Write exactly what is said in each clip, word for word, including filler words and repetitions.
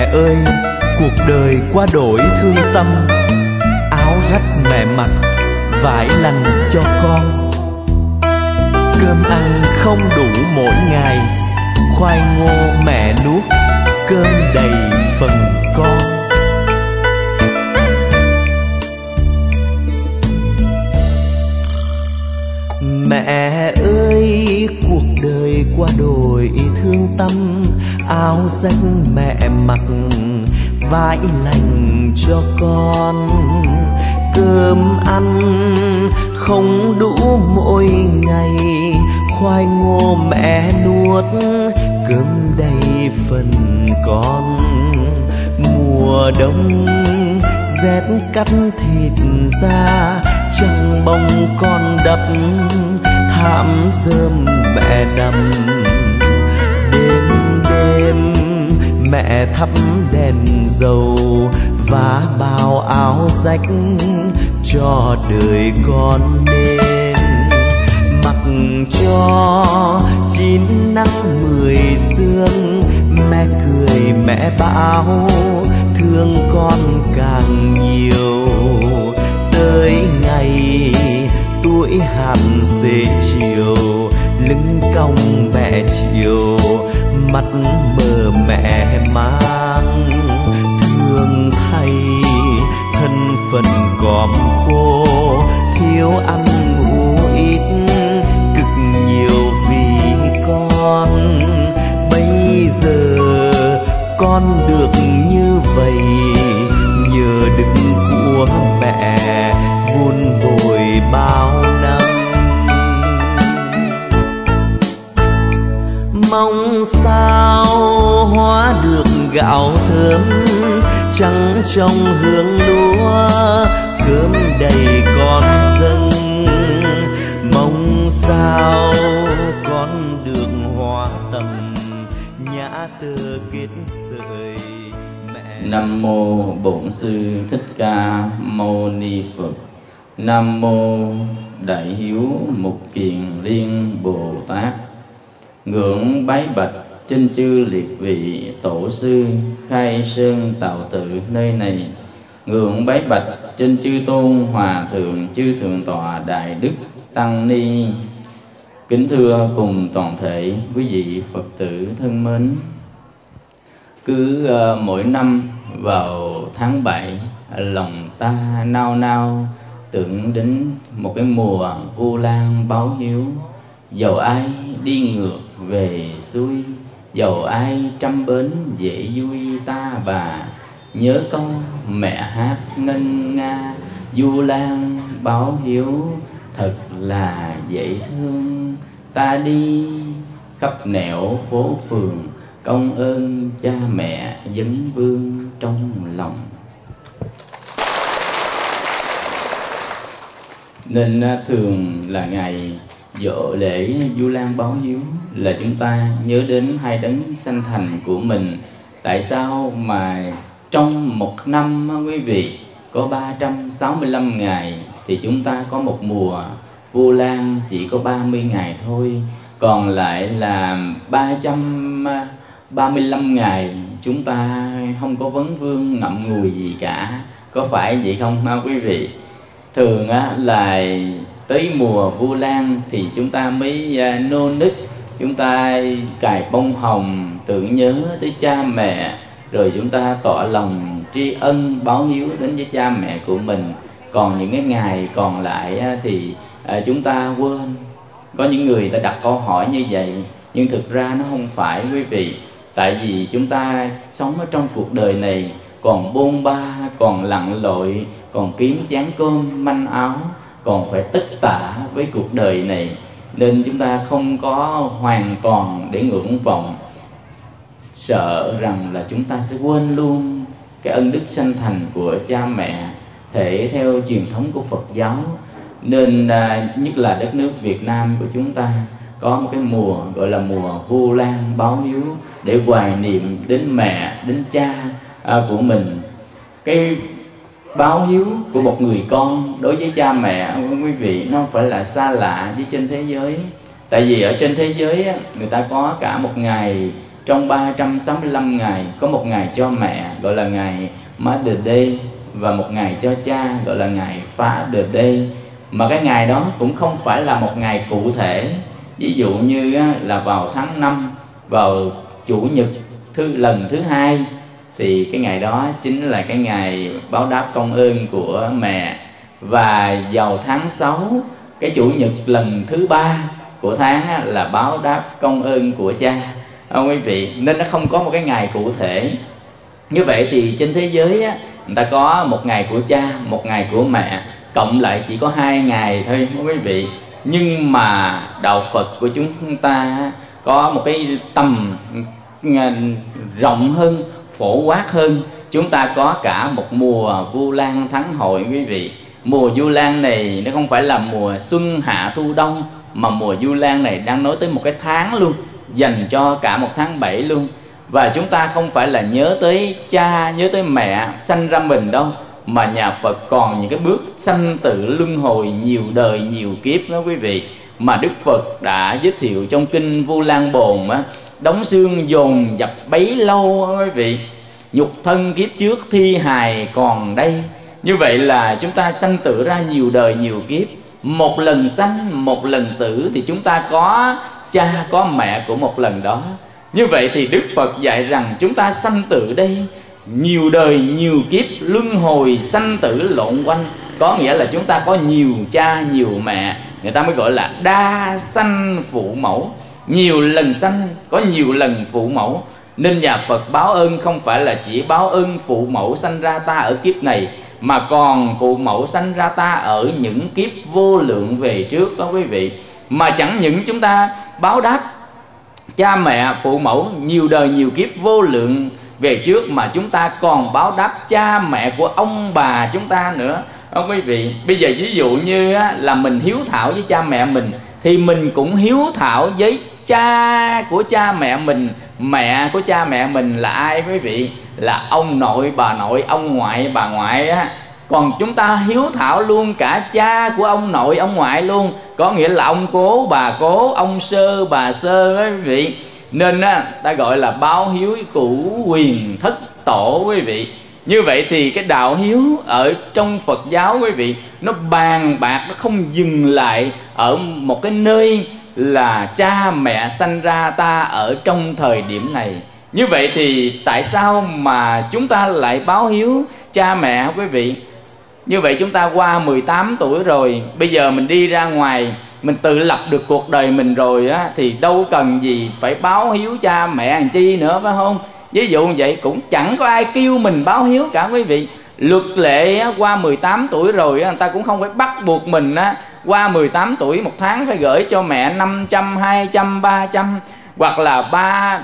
Mẹ ơi, cuộc đời quá đổi thương tâm, áo rách mẹ mặc, vải lành cho con. Cơm ăn không đủ mỗi ngày, khoai ngô mẹ nuốt, cơm đầy phần con. Mẹ ơi, cuộc đời quá đổi thương tâm, áo rách mẹ mặc, vải lành cho con. Cơm ăn không đủ mỗi ngày, khoai ngô mẹ nuốt, cơm đầy phần con. Mùa đông rét cắt thịt da, trăng bông con đắp, thảm rơm mẹ nằm. Đêm đêm mẹ thắp đèn dầu, và bao áo rách cho đời con nên. Mặc cho chín nắng mười sương, mẹ cười mẹ bảo thương con càng nhiều. Tới ngày tuổi hạt xế chiều, lưng cong mẹ chiều, mắt mờ mẹ mang. Thương thay thân phận còm khô, thiếu ăn ngủ ít, cực nhiều vì con. Bây giờ con được như vậy, nhờ đức của mẹ vun bồi bao năm. Mong sao hóa được gạo thơm, trắng trong hương lúa, cơm đầy con dâng. Mong sao con được hóa tầm, nhã tơ kết sợi mẹ. Nam mô Bổn Sư Thích Ca Mâu Ni Phật. Nam mô Đại Hiếu Mục Kiền Liên Bồ Tát. Ngưỡng bái bạch trên chư liệt vị tổ sư khai sơn tạo tự nơi này. Ngưỡng bái bạch trên chư tôn hòa thượng chư thượng tọa đại đức tăng ni. Kính thưa cùng toàn thể quý vị Phật tử thân mến. Cứ uh, mỗi năm vào tháng bảy, lòng ta nao nao tưởng đến một cái mùa Vu Lan báo hiếu. Dầu ai đi ngược về xuôi, dầu ai trăm bến dễ vui ta bà. Nhớ câu mẹ hát ngân nga, Vu Lan báo hiếu thật là dễ thương. Ta đi khắp nẻo phố phường, công ơn cha mẹ vấn vương trong lòng. Nên thường là ngày dỗ lễ Vu Lan báo hiếu là chúng ta nhớ đến hai đấng sanh thành của mình. Tại sao mà trong một năm quý vị có ba trăm sáu mươi lăm ngày thì chúng ta có một mùa Vu Lan chỉ có ba mươi ngày thôi, còn lại là ba trăm ba mươi lăm ngày chúng ta không có vấn vương ngậm ngùi gì cả. Có phải vậy không ha quý vị? Thường á, là tới mùa Vu Lan thì chúng ta mới nô nức, chúng ta cài bông hồng tưởng nhớ tới cha mẹ, rồi chúng ta tỏ lòng tri ân báo hiếu đến với cha mẹ của mình. Còn những cái ngày còn lại thì chúng ta quên. Có những người ta đặt câu hỏi như vậy, nhưng thực ra nó không phải quý vị. Tại vì chúng ta sống ở trong cuộc đời này còn bôn ba, còn lặn lội, còn kiếm chén cơm manh áo, còn phải tất tả với cuộc đời này, nên chúng ta không có hoàn toàn để ngưỡng vọng. Sợ rằng là chúng ta sẽ quên luôn cái ân đức sanh thành của cha mẹ thể theo truyền thống của Phật giáo. Nên à, nhất là đất nước Việt Nam của chúng ta có một cái mùa gọi là mùa Vu Lan báo hiếu, để hoài niệm đến mẹ, đến cha à, của mình. Cái báo hiếu của một người con đối với cha mẹ quý vị nó không phải là xa lạ với trên thế giới. Tại vì ở trên thế giới người ta có cả một ngày trong ba trăm sáu mươi lăm ngày có một ngày cho mẹ gọi là ngày Mother Day, và một ngày cho cha gọi là ngày Father Day. Mà cái ngày đó cũng không phải là một ngày cụ thể. Ví dụ như là vào tháng năm, vào chủ nhật thứ lần thứ hai, thì cái ngày đó chính là cái ngày báo đáp công ơn của mẹ. Và vào tháng sáu, cái chủ nhật lần thứ ba của tháng là báo đáp công ơn của cha, không quý vị. Nên nó không có một cái ngày cụ thể. Như vậy thì trên thế giới á, người ta có một ngày của cha, một ngày của mẹ, cộng lại chỉ có hai ngày thôi quý vị. Nhưng mà đạo Phật của chúng ta có một cái tầm rộng hơn, phổ quát hơn. Chúng ta có cả một mùa Vu Lan Thắng Hội quý vị. Mùa Vu Lan này nó không phải là mùa xuân hạ thu đông, mà mùa Vu Lan này đang nói tới một cái tháng luôn, dành cho cả một tháng bảy luôn. Và chúng ta không phải là nhớ tới cha, nhớ tới mẹ sanh ra mình đâu, mà nhà Phật còn những cái bước sanh tử luân hồi nhiều đời nhiều kiếp đó quý vị, mà Đức Phật đã giới thiệu trong kinh Vu Lan Bồn á. Đóng xương dồn dập bấy lâu đó quý vị, nhục thân kiếp trước thi hài còn đây. Như vậy là chúng ta sanh tử ra nhiều đời nhiều kiếp. Một lần sanh, một lần tử, thì chúng ta có cha, có mẹ của một lần đó. Như vậy thì Đức Phật dạy rằng chúng ta sanh tử đây nhiều đời nhiều kiếp, luân hồi sanh tử lộn quanh. Có nghĩa là chúng ta có nhiều cha nhiều mẹ, người ta mới gọi là đa sanh phụ mẫu. Nhiều lần sanh, có nhiều lần phụ mẫu. Nên nhà Phật báo ơn không phải là chỉ báo ơn phụ mẫu sanh ra ta ở kiếp này, mà còn phụ mẫu sanh ra ta ở những kiếp vô lượng về trước đó quý vị. Mà chẳng những chúng ta báo đáp cha mẹ phụ mẫu nhiều đời nhiều kiếp vô lượng về trước, mà chúng ta còn báo đáp cha mẹ của ông bà chúng ta nữa đó quý vị. Bây giờ ví dụ như là mình hiếu thảo với cha mẹ mình, thì mình cũng hiếu thảo với cha của cha mẹ mình. Mẹ của cha mẹ mình là ai quý vị? Là ông nội, bà nội, ông ngoại, bà ngoại á. Còn chúng ta hiếu thảo luôn cả cha của ông nội, ông ngoại luôn. Có nghĩa là ông cố, bà cố, ông sơ, bà sơ á quý vị. Nên á, ta gọi là báo hiếu cửu quyền thất tổ quý vị. Như vậy thì cái đạo hiếu ở trong Phật giáo quý vị, nó bàn bạc, nó không dừng lại ở một cái nơi là cha mẹ sanh ra ta ở trong thời điểm này. Như vậy thì tại sao mà chúng ta lại báo hiếu cha mẹ quý vị? Như vậy chúng ta qua mười tám tuổi rồi, bây giờ mình đi ra ngoài, mình tự lập được cuộc đời mình rồi á, thì đâu cần gì phải báo hiếu cha mẹ làm chi nữa, phải không? Ví dụ như vậy cũng chẳng có ai kêu mình báo hiếu cả quý vị. Luật lệ á, qua mười tám tuổi rồi á, người ta cũng không phải bắt buộc mình á, qua mười tám tuổi một tháng phải gửi cho mẹ năm trăm, hai trăm, ba trăm. Hoặc là ba,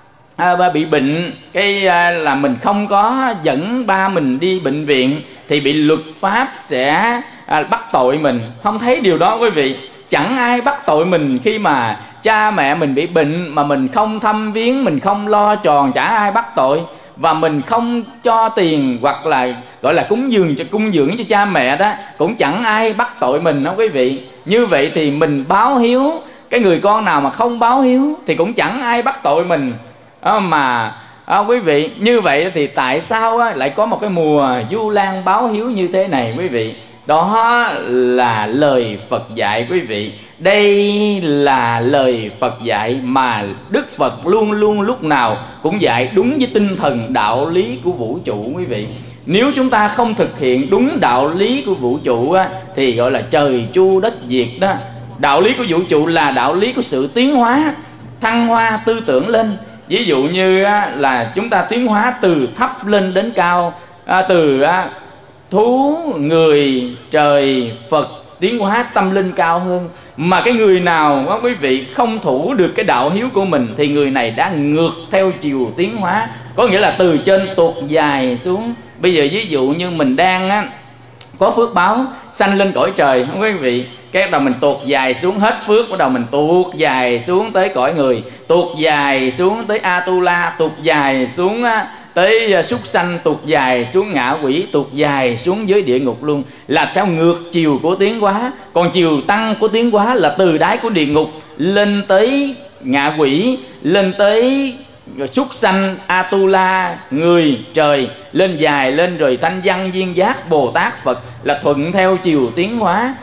à, ba bị bệnh, cái à, là mình không có dẫn ba mình đi bệnh viện, thì bị luật pháp sẽ à, bắt tội mình. Không thấy điều đó quý vị. Chẳng ai bắt tội mình khi mà cha mẹ mình bị bệnh mà mình không thăm viếng, mình không lo tròn, chả ai bắt tội. Và mình không cho tiền hoặc là gọi là cúng dường cho cung dưỡng cho cha mẹ đó, cũng chẳng ai bắt tội mình đó quý vị. Như vậy thì mình báo hiếu, cái người con nào mà không báo hiếu thì cũng chẳng ai bắt tội mình. À, mà à, quý vị, như vậy thì tại sao á, lại có một cái mùa Vu Lan báo hiếu như thế này quý vị? Đó là lời Phật dạy quý vị. Đây là lời Phật dạy mà Đức Phật luôn luôn lúc nào cũng dạy đúng với tinh thần đạo lý của vũ trụ quý vị. Nếu chúng ta không thực hiện đúng đạo lý của vũ trụ á, thì gọi là trời chu đất diệt đó. Đạo lý của vũ trụ là đạo lý của sự tiến hóa, thăng hoa tư tưởng lên. Ví dụ như á, là chúng ta tiến hóa từ thấp lên đến cao, à, từ á, thú, người, trời, Phật, tiến hóa tâm linh cao hơn. Mà cái người nào đó, quý vị không thủ được cái đạo hiếu của mình, thì người này đã ngược theo chiều tiến hóa. Có nghĩa là từ trên tuột dài xuống. Bây giờ ví dụ như mình đang á, có phước báo sanh lên cõi trời, không quý vị, cái bắt đầu mình tuột dài xuống, hết phước bắt đầu mình tuột dài xuống tới cõi người, tuột dài xuống tới Atula, tuột dài xuống á, tới súc sanh, tuột dài xuống ngạ quỷ, tuột dài xuống dưới địa ngục luôn. Là theo ngược chiều của tiến hóa. Còn chiều tăng của tiến hóa là từ đáy của địa ngục lên tới ngạ quỷ, lên tới súc sanh, Atula, người, trời lên dài lên, rồi thanh văn, viên giác, Bồ Tát, Phật là thuận theo chiều tiến hóa.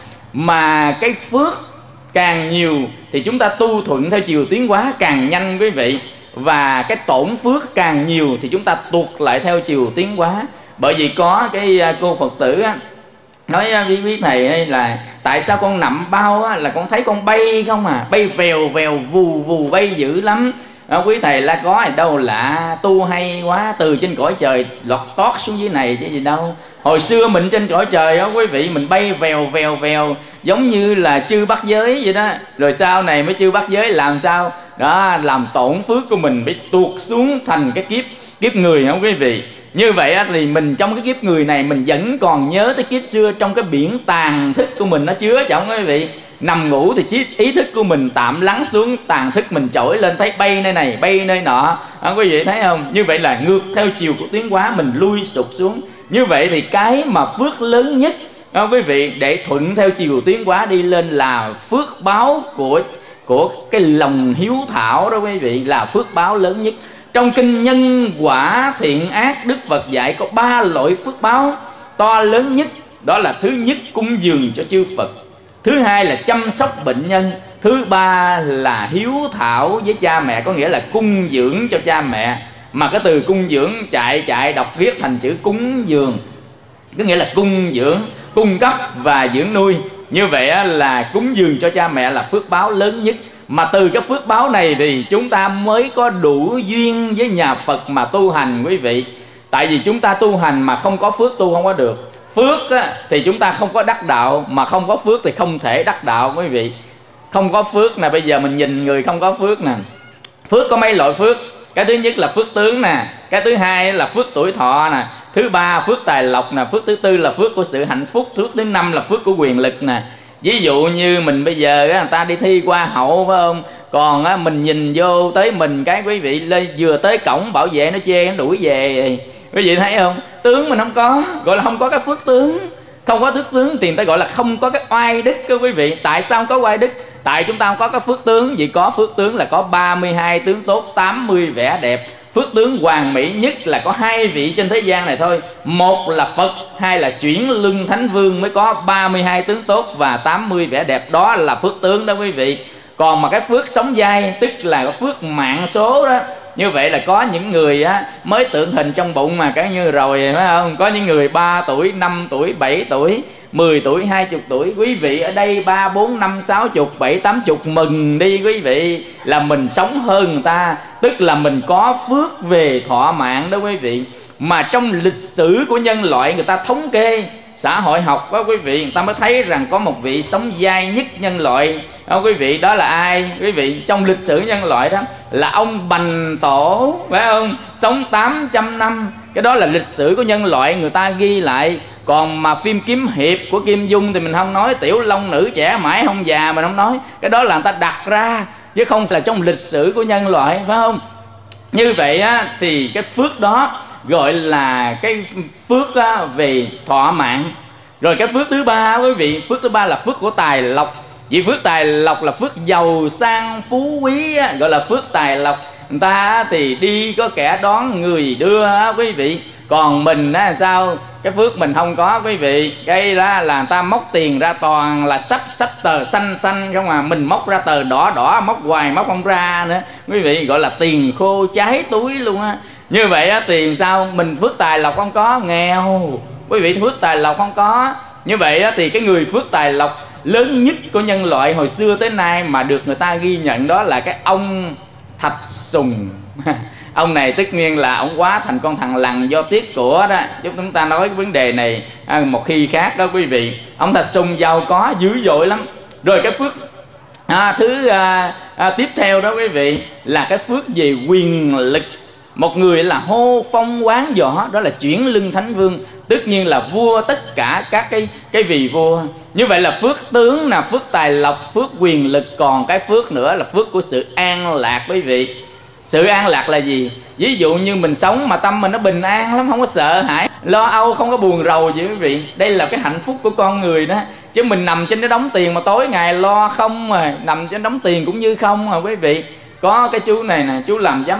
Mà cái phước càng nhiều thì chúng ta tu thuận theo chiều tiến hóa càng nhanh quý vị. Và cái tổn phước càng nhiều thì chúng ta tuột lại theo chiều tiến hóa. Bởi vì có cái cô Phật tử á, nói với biết thầy là tại sao con nằm bao á, là con thấy con bay không à, bay vèo vèo vù vù bay dữ lắm. À, quý thầy là có gì đâu lạ, tu hay quá, từ trên cõi trời lọt tót xuống dưới này chứ gì đâu. Hồi xưa mình trên cõi trời đó quý vị, mình bay vèo vèo vèo giống như là chư bắt giới vậy đó. Rồi sau này mới chư bắt giới làm sao đó, làm tổn phước của mình bị tuột xuống thành cái kiếp kiếp người không quý vị. Như vậy thì mình trong cái kiếp người này mình vẫn còn nhớ tới kiếp xưa, trong cái biển tàn thức của mình nó chứa trọng quý vị. Nằm ngủ thì ý thức của mình tạm lắng xuống, tàn thức mình trỗi lên thấy bay nơi này bay nơi nọ. À, quý vị thấy không? Như vậy là ngược theo chiều của tiến hóa, mình lui sụp xuống. Như vậy thì cái mà phước lớn nhất à, quý vị, để thuận theo chiều tiến hóa đi lên là phước báo của của cái lòng hiếu thảo đó quý vị, là phước báo lớn nhất. Trong kinh Nhân Quả Thiện Ác, Đức Phật dạy có ba loại phước báo to lớn nhất. Đó là thứ nhất cúng dường cho chư Phật, thứ hai là chăm sóc bệnh nhân, thứ ba là hiếu thảo với cha mẹ, có nghĩa là cung dưỡng cho cha mẹ. Mà cái từ cung dưỡng chạy chạy đọc viết thành chữ cúng dường, có nghĩa là cung dưỡng, cung cấp và dưỡng nuôi. Như vậy là cúng dường cho cha mẹ là phước báo lớn nhất. Mà từ cái phước báo này thì chúng ta mới có đủ duyên với nhà Phật mà tu hành quý vị. Tại vì chúng ta tu hành mà không có phước tu không có được. Phước á, thì chúng ta không có đắc đạo, mà không có phước thì không thể đắc đạo quý vị. Không có phước nè, bây giờ mình nhìn người không có phước nè. Phước có mấy loại phước? Cái thứ nhất là phước tướng nè, cái thứ hai là phước tuổi thọ nè, thứ ba phước tài lộc nè, phước thứ tư là phước của sự hạnh phúc, phước thứ năm là phước của quyền lực nè. Ví dụ như mình bây giờ á, người ta đi thi hoa hậu phải không? Còn á, mình nhìn vô tới mình cái quý vị lên vừa tới cổng bảo vệ nó chê nó đuổi về. Quý vị thấy không? Tướng mình không có, gọi là không có cái phước tướng. Không có phước tướng thì người ta gọi là không có cái oai đức đó quý vị. Tại sao không có oai đức? Tại chúng ta không có cái phước tướng. Vì có phước tướng là có ba mươi hai tướng tốt, tám mươi vẻ đẹp. Phước tướng hoàn mỹ nhất là có hai vị trên thế gian này thôi. Một là Phật, hai là chuyển luân thánh vương mới có ba mươi hai tướng tốt và tám mươi vẻ đẹp. Đó là phước tướng đó quý vị. Còn mà cái phước sống dai, tức là cái phước mạng số đó, như vậy là có những người á, mới tượng hình trong bụng mà cái như rồi phải không? Có những người ba tuổi, năm tuổi, bảy tuổi, mười tuổi, hai mươi tuổi. Quý vị ở đây ba, bốn, năm, sáu chục, bảy, tám chục, mừng đi quý vị, là mình sống hơn người ta. Tức là mình có phước về thọ mạng đó quý vị. Mà trong lịch sử của nhân loại người ta thống kê, xã hội học đó quý vị, người ta mới thấy rằng có một vị sống dai nhất nhân loại đó quý vị. Đó là ai quý vị? Trong lịch sử nhân loại đó là ông Bành Tổ, phải không? Sống tám trăm năm. Cái đó là lịch sử của nhân loại người ta ghi lại. Còn mà phim kiếm hiệp của Kim Dung thì mình không nói, Tiểu Long Nữ trẻ mãi không già mình không nói. Cái đó là người ta đặt ra, chứ không phải là trong lịch sử của nhân loại, phải không? Như vậy á, thì cái phước đó gọi là cái phước á, về thọ mạng. Rồi cái phước thứ ba quý vị, phước thứ ba là phước của tài lộc. Vì phước tài lộc là phước giàu sang phú quý á, gọi là phước tài lộc. Người ta thì đi có kẻ đón người đưa á, quý vị. Còn mình á sao? Cái phước mình không có quý vị. Cái đó là người ta móc tiền ra toàn là sắp sắp tờ xanh xanh không à. Mình móc ra tờ đỏ đỏ, móc hoài móc không ra nữa quý vị, gọi là tiền khô cháy túi luôn á. Như vậy á, tiền sao? Mình phước tài lộc không có, nghèo quý vị. Phước tài lộc không có. Như vậy á, thì cái người phước tài lộc lớn nhất của nhân loại hồi xưa tới nay mà được người ta ghi nhận đó là cái ông Thạch Sùng. Ông này tất nhiên là ông quá thành con thằng lằn do tiếc của đó. Chúng ta nói cái vấn đề này à, một khi khác đó quý vị. Ông Thạch Sùng giàu có dữ dội lắm. Rồi cái phước à, thứ à, à, tiếp theo đó quý vị là cái phước về quyền lực. Một người là hô phong quán võ, đó là chuyển luân thánh vương, tất nhiên là vua tất cả các cái cái vị vua. Như vậy là phước tướng là phước tài lộc, phước quyền lực. Còn cái phước nữa là phước của sự an lạc quý vị. Sự an lạc là gì? Ví dụ như mình sống mà tâm mình nó bình an lắm, không có sợ hãi, lo âu, không có buồn rầu gì quý vị. Đây là cái hạnh phúc của con người đó. Chứ mình nằm trên cái đống tiền mà tối ngày lo không, mà nằm trên đống tiền cũng như không mà quý vị. Có cái chú này nè, chú làm giám đốc,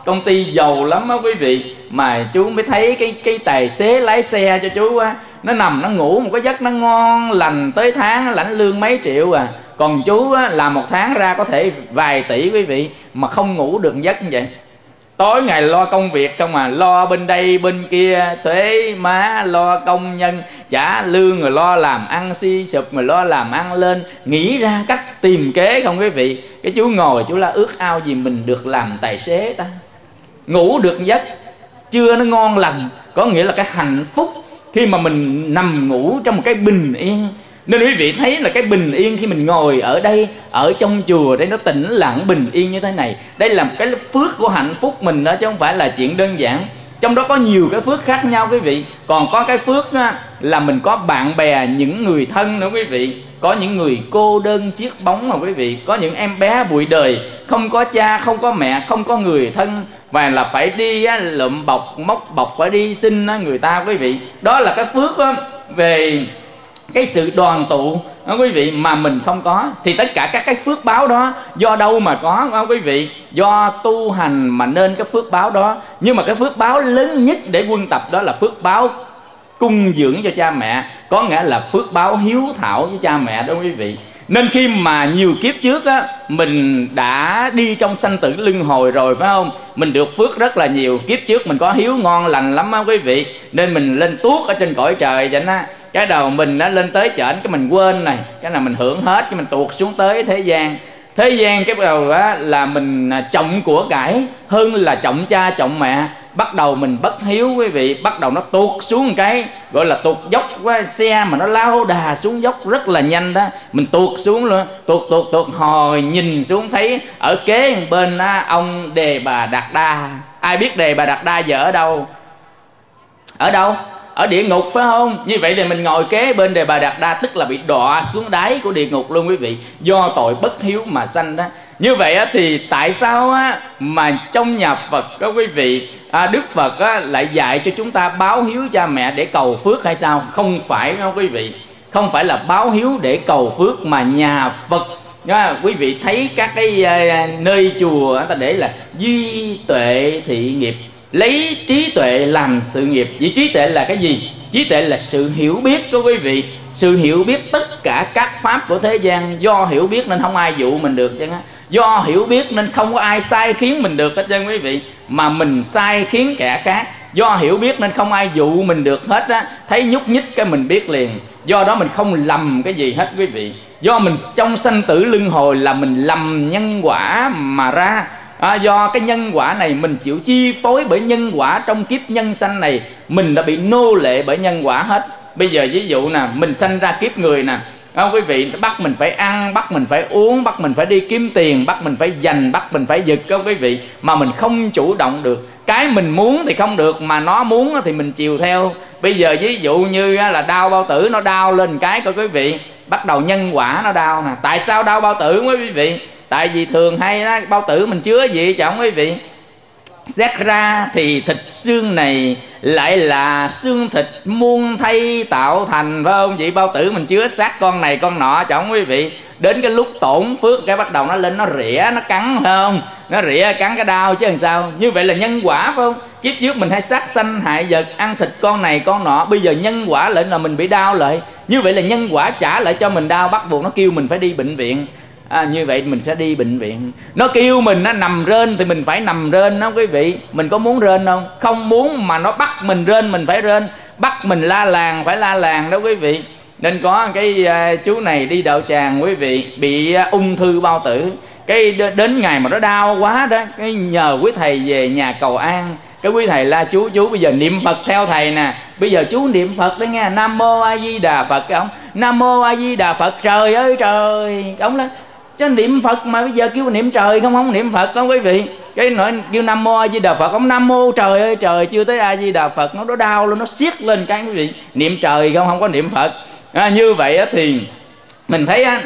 công ty giàu lắm á quý vị, mà chú mới thấy cái cái tài xế lái xe cho chú á, nó nằm nó ngủ một cái giấc nó ngon lành, tới tháng nó lãnh lương mấy triệu à. Còn chú á, làm một tháng ra có thể vài tỷ quý vị, mà không ngủ được giấc như vậy. Tối ngày lo công việc không à, lo bên đây bên kia, thuế má, lo công nhân trả lương, rồi lo làm ăn suy sụp, rồi lo làm ăn lên, nghĩ ra cách tìm kế không quý vị. Cái chú ngồi chú là ước ao gì mình được làm tài xế ta, ngủ được giấc chưa nó ngon lành. Có nghĩa là cái hạnh phúc khi mà mình nằm ngủ trong một cái bình yên. Nên quý vị thấy là cái bình yên khi mình ngồi ở đây, ở trong chùa đây, nó tĩnh lặng bình yên như thế này, đây là một cái phước của hạnh phúc mình đó, chứ không phải là chuyện đơn giản. Trong đó có nhiều cái phước khác nhau quý vị. Còn có cái phước đó, là mình có bạn bè, những người thân nữa quý vị. Có những người cô đơn chiếc bóng mà quý vị. Có những em bé bụi đời, không có cha, không có mẹ, không có người thân, và là phải đi á, lụm bọc, móc bọc, phải đi xin á, người ta quý vị. Đó là cái phước á, về cái sự đoàn tụ đó quý vị, mà mình không có. Thì tất cả các cái phước báo đó do đâu mà có đó quý vị? Do tu hành mà nên cái phước báo đó. Nhưng mà cái phước báo lớn nhất để quân tập đó là phước báo cung dưỡng cho cha mẹ, có nghĩa là phước báo hiếu thảo với cha mẹ đó quý vị. Nên khi mà nhiều kiếp trước á, mình đã đi trong sanh tử luân hồi rồi phải không? Mình được phước rất là nhiều. Kiếp trước mình có hiếu ngon lành lắm á quý vị, nên mình lên tuốt ở trên cõi trời vậy á. Cái đầu mình đã lên tới trển, cái mình quên này, cái nào mình hưởng hết, cái mình tuột xuống tới thế gian. Thế gian cái đầu á, là mình trọng của cải hơn là trọng cha trọng mẹ. Bắt đầu mình bất hiếu quý vị, bắt đầu nó tuột xuống một cái, gọi là tuột dốc quá, xe mà nó lao đà xuống dốc rất là nhanh đó, mình tuột xuống luôn, tuột tuột tuột hồi nhìn xuống thấy ở kế bên á, ông Đề Bà Đạt Đa. Ai biết Đề Bà Đạt Đa giờ ở đâu? Ở đâu? Ở địa ngục phải không? Như vậy thì mình ngồi kế bên Đề Bà Đạt Đa, tức là bị đọa xuống đáy của địa ngục luôn quý vị, do tội bất hiếu mà sanh đó. Như vậy á, thì tại sao á, mà trong nhà Phật đó quý vị, à, Đức Phật á, lại dạy cho chúng ta báo hiếu cha mẹ để cầu phước hay sao? Không phải đâu quý vị, không phải là báo hiếu để cầu phước, mà nhà Phật đó, quý vị thấy các cái uh, nơi chùa người ta để là duy tuệ thị nghiệp, lấy trí tuệ làm sự nghiệp. Vậy trí tuệ là cái gì? Trí tuệ là sự hiểu biết đó quý vị. Sự hiểu biết tất cả các pháp của thế gian. Do hiểu biết nên không ai dụ mình được chứ. Do hiểu biết nên không có ai sai khiến mình được hết trơn quý vị, mà mình sai khiến kẻ khác. Do hiểu biết nên không ai dụ mình được hết á. Thấy nhúc nhích cái mình biết liền. Do đó mình không lầm cái gì hết quý vị. Do mình trong sanh tử luân hồi là mình lầm nhân quả mà ra. À, do cái nhân quả này mình chịu chi phối bởi nhân quả. Trong kiếp nhân sanh này mình đã bị nô lệ bởi nhân quả hết. Bây giờ ví dụ nè, mình sanh ra kiếp người nè, à, quý vị, bắt mình phải ăn, bắt mình phải uống, bắt mình phải đi kiếm tiền, bắt mình phải giành, bắt mình phải giật đó quý vị, mà mình không chủ động được. Cái mình muốn thì không được, mà nó muốn thì mình chiều theo. Bây giờ ví dụ như là đau bao tử, nó đau lên cái coi quý vị, bắt đầu nhân quả nó đau nè. Tại sao đau bao tử quý vị? Tại vì thường hay đó, bao tử mình chứa gì chẳng quý vị? Xét ra thì thịt xương này lại là xương thịt muôn thay tạo thành, phải không? Vậy bao tử mình chứa xác con này con nọ chẳng quý vị? Đến cái lúc tổn phước cái bắt đầu nó lên, nó rỉa, nó cắn, phải không? Nó rỉa cắn cái đau chứ làm sao? Như vậy là nhân quả phải không? Kiếp trước mình hay sát sanh hại vật, ăn thịt con này con nọ, bây giờ nhân quả lại là mình bị đau lại. Như vậy là nhân quả trả lại cho mình đau, bắt buộc nó kêu mình phải đi bệnh viện. À, như vậy mình sẽ đi bệnh viện. Nó kêu mình nó nằm rên thì mình phải nằm rên đó quý vị. Mình có muốn rên không? Không muốn, mà nó bắt mình rên mình phải rên, bắt mình la làng phải la làng đó quý vị. Nên có cái uh, chú này đi đạo tràng quý vị, bị uh, ung thư bao tử. Cái đến ngày mà nó đau quá đó, cái nhờ quý thầy về nhà cầu an. Cái quý thầy la chú, chú bây giờ niệm Phật theo thầy nè. Bây giờ chú niệm Phật đấy nghe, Nam Mô A Di Đà Phật. Cái ông Nam Mô A Di Đà Phật, trời ơi trời. Cái ông nói chứ niệm Phật mà bây giờ kêu niệm trời không, không niệm Phật đó quý vị. Cái nói kêu Nam Mô A Di Đà Phật, ông Nam Mô trời ơi trời, chưa tới A Di Đà Phật nó nó đau luôn, nó siết lên cái quý vị. Niệm trời không, không có niệm Phật. À, như vậy á thì mình thấy á,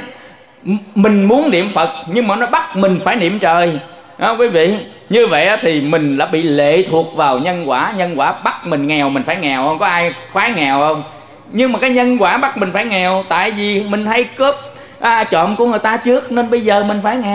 mình muốn niệm Phật nhưng mà nó bắt mình phải niệm trời đó quý vị. Như vậy á thì mình đã bị lệ thuộc vào nhân quả. Nhân quả bắt mình nghèo mình phải nghèo, không có ai khoái nghèo không? Nhưng mà cái nhân quả bắt mình phải nghèo, tại vì mình hay cướp À, trộm của người ta trước nên bây giờ mình phải nghèo.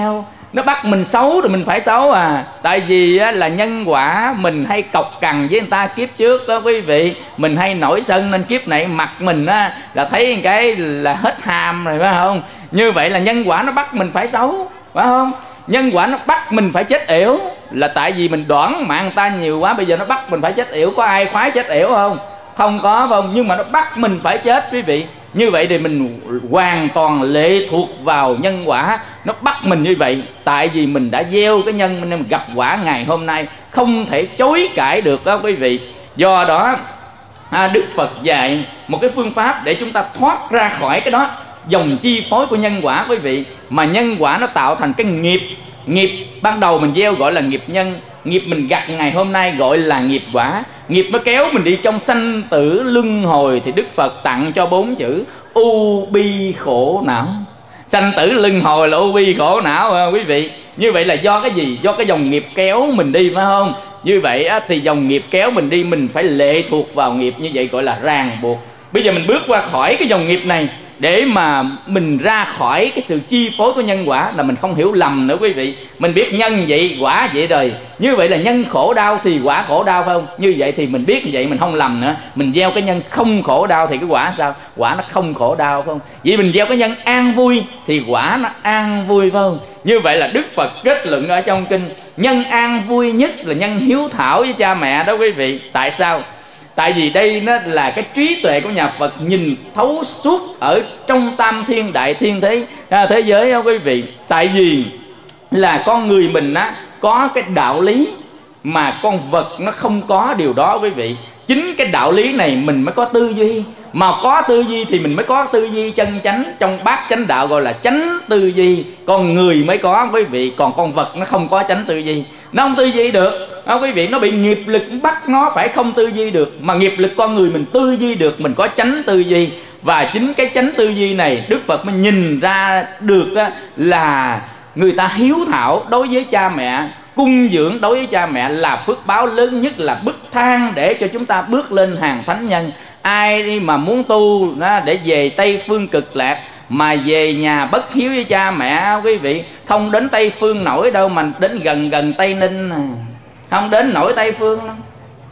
nó bắt mình xấu rồi mình phải xấu à. Tại vì á, là nhân quả mình hay cọc cằn với người ta kiếp trước đó quý vị. Mình hay nổi sân nên kiếp này mặt mình á, là thấy cái là hết ham rồi phải không? Như vậy là nhân quả nó bắt mình phải xấu, phải không? Nhân quả nó bắt mình phải chết yểu là tại vì mình đoản mạng người ta nhiều quá. Bây giờ nó bắt mình phải chết yểu. Có ai khoái chết yểu không? Không có, phải không? Nhưng mà nó bắt mình phải chết quý vị. Như vậy thì mình hoàn toàn lệ thuộc vào nhân quả. Nó bắt mình như vậy tại vì mình đã gieo cái nhân nên mình gặp quả ngày hôm nay, không thể chối cãi được đó quý vị. Do đó à, Đức Phật dạy một cái phương pháp để chúng ta thoát ra khỏi cái đó, dòng chi phối của nhân quả quý vị. Mà nhân quả nó tạo thành cái nghiệp. Nghiệp ban đầu mình gieo gọi là nghiệp nhân, nghiệp mình gặt ngày hôm nay gọi là nghiệp quả. Nghiệp nó kéo mình đi trong sanh tử luân hồi thì Đức Phật tặng cho bốn chữ u bi khổ não. Sanh tử luân hồi là u bi khổ não à, quý vị. Như vậy là do cái gì? Do cái dòng nghiệp kéo mình đi, phải không? Như vậy á, thì dòng nghiệp kéo mình đi, mình phải lệ thuộc vào nghiệp, như vậy gọi là ràng buộc. Bây giờ mình bước qua khỏi cái dòng nghiệp này để mà mình ra khỏi cái sự chi phối của nhân quả, là mình không hiểu lầm nữa quý vị. Mình biết nhân vậy, quả vậy rồi. Như vậy là nhân khổ đau thì quả khổ đau, phải không? Như vậy thì mình biết như vậy mình không lầm nữa. Mình gieo cái nhân không khổ đau thì cái quả sao? Quả nó không khổ đau, phải không? Vậy mình gieo cái nhân an vui thì quả nó an vui, phải không? Như vậy là Đức Phật kết luận ở trong kinh, nhân an vui nhất là nhân hiếu thảo với cha mẹ đó quý vị. Tại sao? Tại vì đây nó là cái trí tuệ của nhà Phật nhìn thấu suốt ở trong tam thiên đại thiên thế thế giới đó quý vị. Tại vì là con người mình á, có cái đạo lý mà con vật nó không có điều đó quý vị. Chính cái đạo lý này mình mới có tư duy. Mà có tư duy thì mình mới có tư duy chân chánh. Trong bát chánh đạo gọi là chánh tư duy. Con người mới có quý vị. Còn con vật nó không có chánh tư duy, nó không tư duy được đó quý vị. Nó bị nghiệp lực bắt nó phải không tư duy được. Mà nghiệp lực con người mình tư duy được, mình có chánh tư duy. Và chính cái chánh tư duy này Đức Phật mới nhìn ra được là người ta hiếu thảo đối với cha mẹ, cung dưỡng đối với cha mẹ là phước báo lớn nhất, là bậc thang để cho chúng ta bước lên hàng thánh nhân. Ai đi mà muốn tu đó, để về Tây Phương Cực Lạc mà về nhà bất hiếu với cha mẹ quý vị, không đến Tây Phương nổi đâu, mà đến gần gần Tây Ninh, không đến nổi Tây Phương đâu.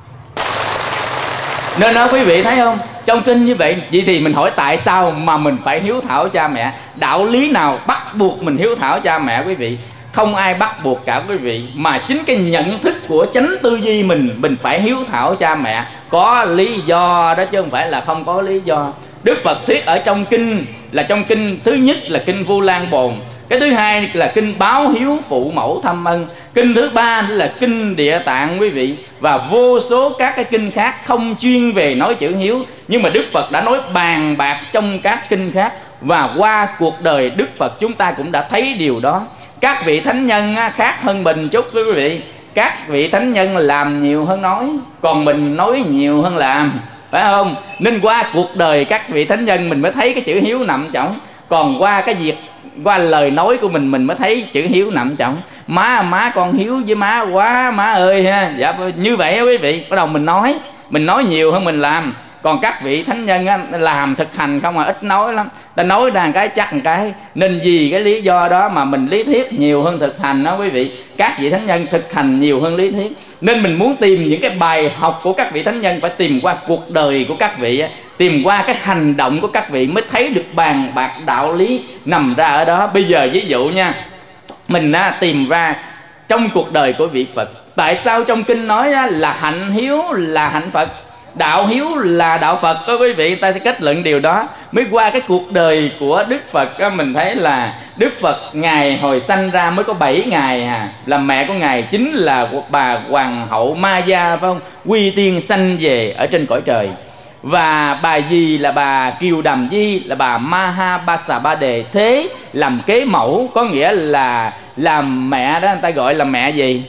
Nên đó quý vị thấy không, trong kinh như vậy. Vậy thì mình hỏi tại sao mà mình phải hiếu thảo cha mẹ? Đạo lý nào bắt buộc mình hiếu thảo cha mẹ quý vị? Không ai bắt buộc cả quý vị. Mà chính cái nhận thức của chánh tư duy mình, mình phải hiếu thảo cha mẹ có lý do đó, chứ không phải là không có lý do. Đức Phật thuyết ở trong kinh là trong kinh thứ nhất là kinh Vu Lan Bồn, cái thứ hai là kinh Báo Hiếu Phụ Mẫu Thăm Ân, kinh thứ ba là kinh Địa Tạng quý vị, và vô số các cái kinh khác không chuyên về nói chữ hiếu, nhưng mà Đức Phật đã nói bàn bạc trong các kinh khác. Và qua cuộc đời Đức Phật chúng ta cũng đã thấy điều đó. Các vị thánh nhân khác hơn mình chút quý vị. Các vị thánh nhân làm nhiều hơn nói, còn mình nói nhiều hơn làm, phải không? Nên qua cuộc đời các vị thánh nhân mình mới thấy cái chữ hiếu nằm trọng. Còn qua cái việc, qua lời nói của mình mình mới thấy chữ hiếu nằm trọng. Má má con hiếu với má quá má ơi ha. Dạ như vậy đó quý vị. Bắt đầu mình nói, mình nói nhiều hơn mình làm. Còn các vị thánh nhân á, làm thực hành không mà ít nói lắm. Ta nói ra một cái chắc một cái. Nên vì cái lý do đó mà mình lý thuyết nhiều hơn thực hành đó quý vị. Các vị thánh nhân thực hành nhiều hơn lý thuyết. Nên mình muốn tìm những cái bài học của các vị thánh nhân phải tìm qua cuộc đời của các vị á, tìm qua cái hành động của các vị mới thấy được bàn bạc đạo lý nằm ra ở đó. Bây giờ ví dụ nha, mình á, tìm ra trong cuộc đời của vị Phật, tại sao trong kinh nói á, là hạnh hiếu là hạnh Phật, đạo hiếu là đạo Phật đó quý vị. Ta sẽ kết luận điều đó. Mới qua cái cuộc đời của Đức Phật á, mình thấy là Đức Phật Ngài hồi sanh ra mới có bảy ngày à. Là mẹ của Ngài chính là bà Hoàng hậu Maya, phải không? Quy tiên sanh về ở trên cõi trời. Và bà dì là bà Kiều Đàm Di, là bà Mahabasabade Thế làm kế mẫu, có nghĩa là làm mẹ đó, người ta gọi là mẹ gì?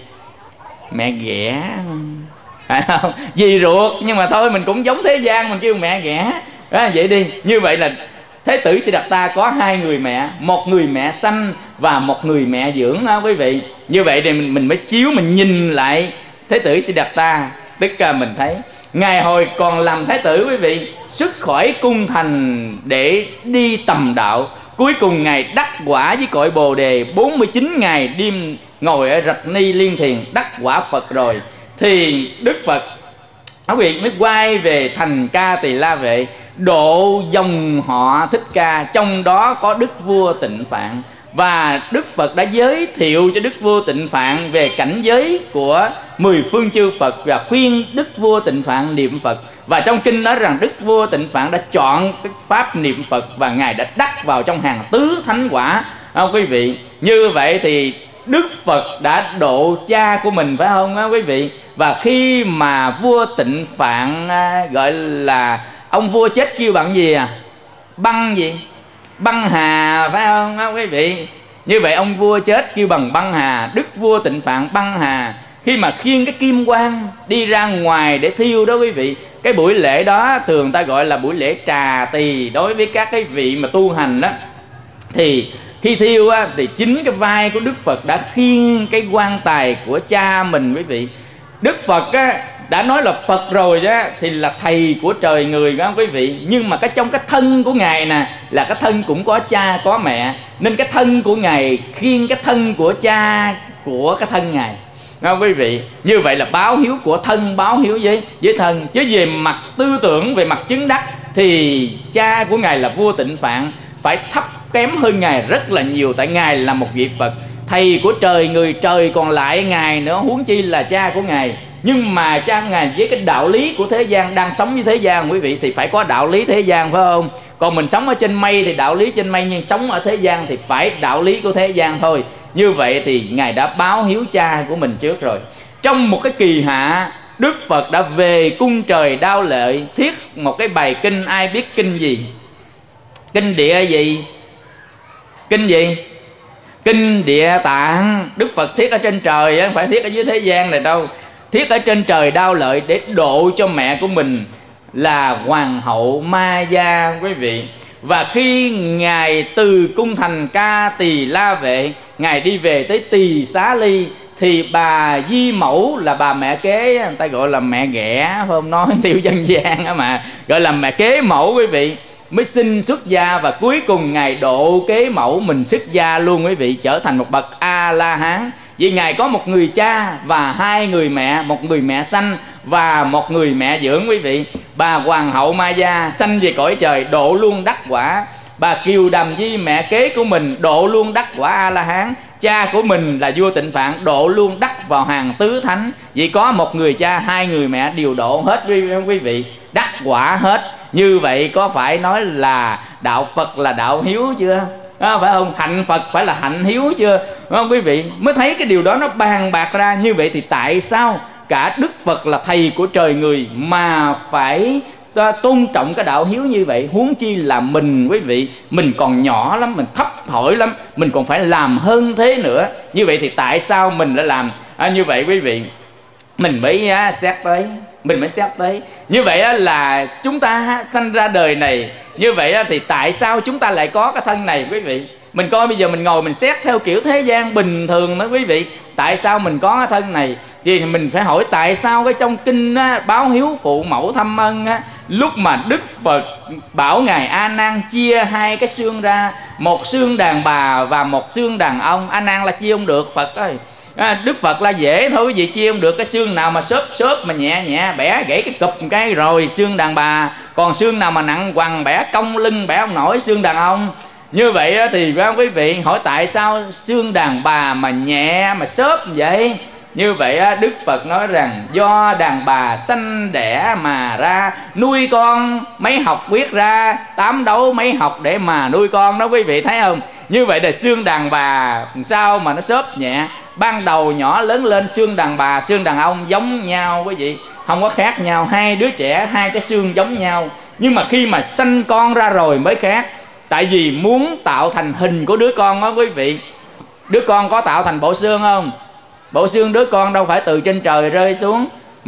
Mẹ ghẻ, phải không? Dì ruột, nhưng mà thôi mình cũng giống thế gian, mình kêu mẹ ghẻ đó, vậy đi. Như vậy là Thế tử Siddhartha có hai người mẹ, một người mẹ sanh và một người mẹ dưỡng đó quý vị. Như vậy thì mình, mình mới chiếu, mình nhìn lại Thế tử Siddhartha, tức là mình thấy Ngài hồi còn làm thái tử quý vị, xuất khỏi cung thành để đi tầm đạo, cuối cùng Ngài đắc quả với cội Bồ Đề. Bốn mươi chín ngày đêm ngồi ở Rạch Ni Liên Thiền, đắc quả Phật rồi, thì Đức Phật quý vị mới quay về thành Ca Tỳ La Vệ, độ dòng họ Thích Ca, trong đó có Đức Vua Tịnh Phạn. Và Đức Phật đã giới thiệu cho Đức Vua Tịnh Phạn về cảnh giới của mười phương chư Phật, và khuyên Đức Vua Tịnh Phạn niệm Phật. Và trong kinh nói rằng Đức Vua Tịnh Phạn đã chọn cái pháp niệm Phật, và Ngài đã đắc vào trong hàng tứ thánh quả. Không quý vị, như vậy thì Đức Phật đã độ cha của mình, phải không á quý vị? Và khi mà vua Tịnh Phạn gọi là ông vua chết kêu bằng gì à? Băng gì? Băng Hà, phải không á quý vị? Như vậy ông vua chết kêu bằng Băng Hà, Đức Vua Tịnh Phạn Băng Hà. Khi mà khiêng cái kim quan đi ra ngoài để thiêu đó quý vị, cái buổi lễ đó thường ta gọi là buổi lễ trà tỳ đối với các cái vị mà tu hành đó. Thì khi thiêu á, thì chính cái vai của Đức Phật đã khiêng cái quan tài của cha mình quý vị. Đức Phật á, đã nói là Phật rồi đó, thì là thầy của trời người đó quý vị. Nhưng mà cái trong cái thân của Ngài nè, là cái thân cũng có cha có mẹ, nên cái thân của Ngài khiêng cái thân của cha của cái thân Ngài đó quý vị. Như vậy là báo hiếu của thân, báo hiếu với, với thân. Chứ về mặt tư tưởng, về mặt chứng đắc, thì cha của Ngài là vua Tịnh Phạn phải thấp kém hơn Ngài rất là nhiều. Tại Ngài là một vị Phật, thầy của trời người, trời còn lại Ngài nữa, huống chi là cha của Ngài. Nhưng mà cha Ngài với cái đạo lý của thế gian, đang sống với thế gian quý vị, thì phải có đạo lý thế gian, phải không? Còn mình sống ở trên mây thì đạo lý trên mây, nhưng sống ở thế gian thì phải đạo lý của thế gian thôi. Như vậy thì Ngài đã báo hiếu cha của mình trước rồi. Trong một cái kỳ hạ, Đức Phật đã về cung trời Đao Lợi thiết một cái bài kinh. Ai biết kinh gì? Kinh địa gì? Kinh gì? Kinh Địa Tạng. Đức Phật thiết ở trên trời, không phải thiết ở dưới thế gian này đâu. Thiết ở trên trời Đao Lợi để độ cho mẹ của mình là Hoàng hậu Ma Gia quý vị. Và khi Ngài từ cung thành Ca Tỳ La Vệ, Ngài đi về tới Tỳ Xá Ly, thì bà Di Mẫu là bà mẹ kế, người ta gọi là mẹ ghẻ, không nói theo dân gian á, mà gọi là mẹ kế mẫu quý vị, mới xin xuất gia. Và cuối cùng Ngài độ kế mẫu mình xuất gia luôn quý vị, trở thành một bậc A-la-hán. Vì Ngài có một người cha và hai người mẹ, một người mẹ sanh và một người mẹ dưỡng quý vị. Bà Hoàng hậu Ma Gia sanh về cõi trời, độ luôn đắc quả. Bà Kiều Đàm Di mẹ kế của mình độ luôn đắc quả A-la-hán. Cha của mình là vua Tịnh Phạn độ luôn đắc vào hàng tứ thánh. Vì có một người cha, hai người mẹ đều độ hết quý vị, đắc quả hết. Như vậy có phải nói là đạo Phật là đạo hiếu chưa? À, phải không? Hạnh Phật phải là hạnh hiếu chưa? Phải không quý vị? Mới thấy cái điều đó nó bàn bạc ra. Như vậy thì tại sao cả Đức Phật là thầy của trời người mà phải tôn trọng cái đạo hiếu như vậy? Huống chi là mình quý vị, mình còn nhỏ lắm, mình thấp hỏi lắm, mình còn phải làm hơn thế nữa. Như vậy thì tại sao mình đã làm à, như vậy quý vị? Mình mới á, xét tới Mình mới xét tới Như vậy á, là chúng ta á, sanh ra đời này. Như vậy á, thì tại sao chúng ta lại có cái thân này quý vị? Mình coi bây giờ mình ngồi mình xét theo kiểu thế gian bình thường đó quý vị. Tại sao mình có cái thân này? Thì mình phải hỏi tại sao cái trong kinh á, báo hiếu phụ mẫu thăm ân á, lúc mà Đức Phật bảo Ngài A Nan chia hai cái xương ra, một xương đàn bà và một xương đàn ông. A Nan là chia không được, Phật ơi. À, Đức Phật là dễ thôi quý vị, chia không được cái xương nào mà xốp xốp mà nhẹ nhẹ bẻ gãy cái cụp một cái rồi xương đàn bà. Còn xương nào mà nặng quằn bẻ cong lưng bẻ không nổi xương đàn ông. Như vậy thì quý vị hỏi tại sao xương đàn bà mà nhẹ mà xốp vậy? Như vậy Đức Phật nói rằng do đàn bà sanh đẻ mà ra, nuôi con mấy học quyết ra, tám đấu mấy học để mà nuôi con đó quý vị thấy không? Như vậy là xương đàn bà sao mà nó xốp nhẹ? Ban đầu nhỏ lớn lên xương đàn bà, xương đàn ông giống nhau quý vị, không có khác nhau. Hai đứa trẻ hai cái xương giống nhau. Nhưng mà khi mà sanh con ra rồi mới khác. Tại vì muốn tạo thành hình của đứa con đó quý vị. Đứa con có tạo thành bộ xương không? Bộ xương đứa con đâu phải từ trên trời rơi xuống,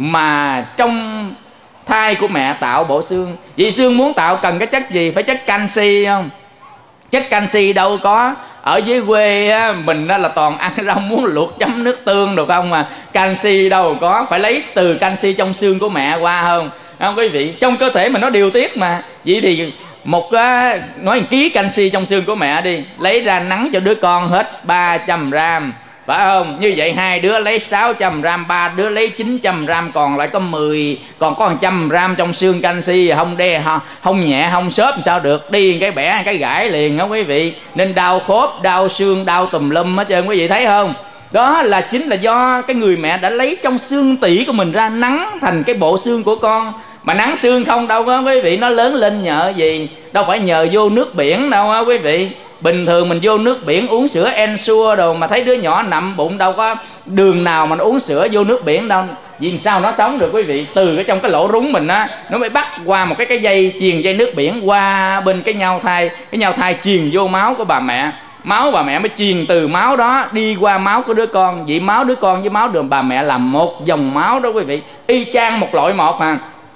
mà trong thai của mẹ tạo bộ xương. Vì xương muốn tạo cần cái chất gì? Phải chất canxi không? Chất canxi đâu có. Ở dưới quê á, mình á, là toàn ăn rau muống luộc chấm nước tương được không mà canxi đâu có. Phải lấy từ canxi trong xương của mẹ qua không? Không quý vị, trong cơ thể mình nó điều tiết mà. Vậy thì một uh, nói một ký canxi trong xương của mẹ đi, lấy ra nắng cho đứa con hết ba trăm gram, phải không? Như vậy hai đứa lấy sáu trăm gram, ba đứa lấy chín trăm gram, còn lại có mười, còn có một trăm gram trong xương canxi, không đe không nhẹ không xốp sao được, đi cái bẻ cái gãi liền đó quý vị. Nên đau khớp, đau xương, đau tùm lum hết trơn, quý vị thấy không? Đó là chính là do cái người mẹ đã lấy trong xương tủy của mình ra nắng thành cái bộ xương của con. Mà nắng xương không đâu có quý vị, nó lớn lên nhờ gì? Đâu phải nhờ vô nước biển đâu á quý vị. Bình thường mình vô nước biển uống sữa Ensure đồ mà thấy đứa nhỏ nằm bụng, đâu có đường nào mà nó uống sữa vô nước biển đâu. Vì sao nó sống được quý vị? Từ cái trong cái lỗ rúng mình á, nó mới bắt qua một cái cái dây chuyền dây nước biển qua bên cái nhau thai, cái nhau thai chuyền vô máu của bà mẹ. Máu bà mẹ mới truyền từ máu đó đi qua máu của đứa con. Vậy máu đứa con với máu đường bà mẹ là một dòng máu đó quý vị, y chang một loại một mà.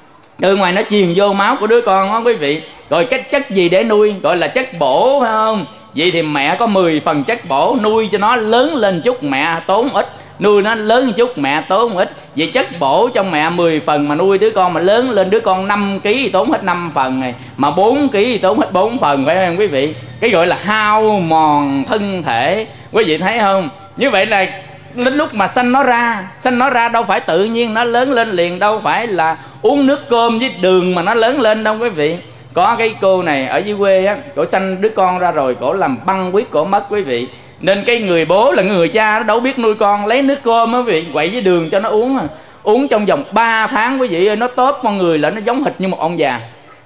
Từ ngoài nó truyền vô máu của đứa con đó quý vị. Rồi cái chất gì để nuôi? Gọi là chất bổ, phải không? Vậy thì mẹ có mười phần chất bổ, nuôi cho nó lớn lên chút mẹ tốn ít, nuôi nó lớn chút mẹ tốn ít. Vậy chất bổ trong mẹ mười phần mà nuôi đứa con mà lớn lên, đứa con năm ký thì tốn hết năm phần này, mà bốn ký thì tốn hết bốn phần, phải không quý vị? Cái gọi là hao mòn thân thể, quý vị thấy không? Như vậy là đến lúc mà sanh nó ra, sanh nó ra đâu phải tự nhiên nó lớn lên liền, đâu phải là uống nước cơm với đường mà nó lớn lên đâu quý vị. Có cái cô này ở dưới quê á, cổ sanh đứa con ra rồi cổ làm băng huyết cổ mất quý vị. Nên cái người bố là người cha nó đâu biết nuôi con, lấy nước cơm á quý vị, quậy với đường cho nó uống. Uống trong vòng ba tháng quý vị ơi, nó tốt con người là nó giống hệt như một ông già,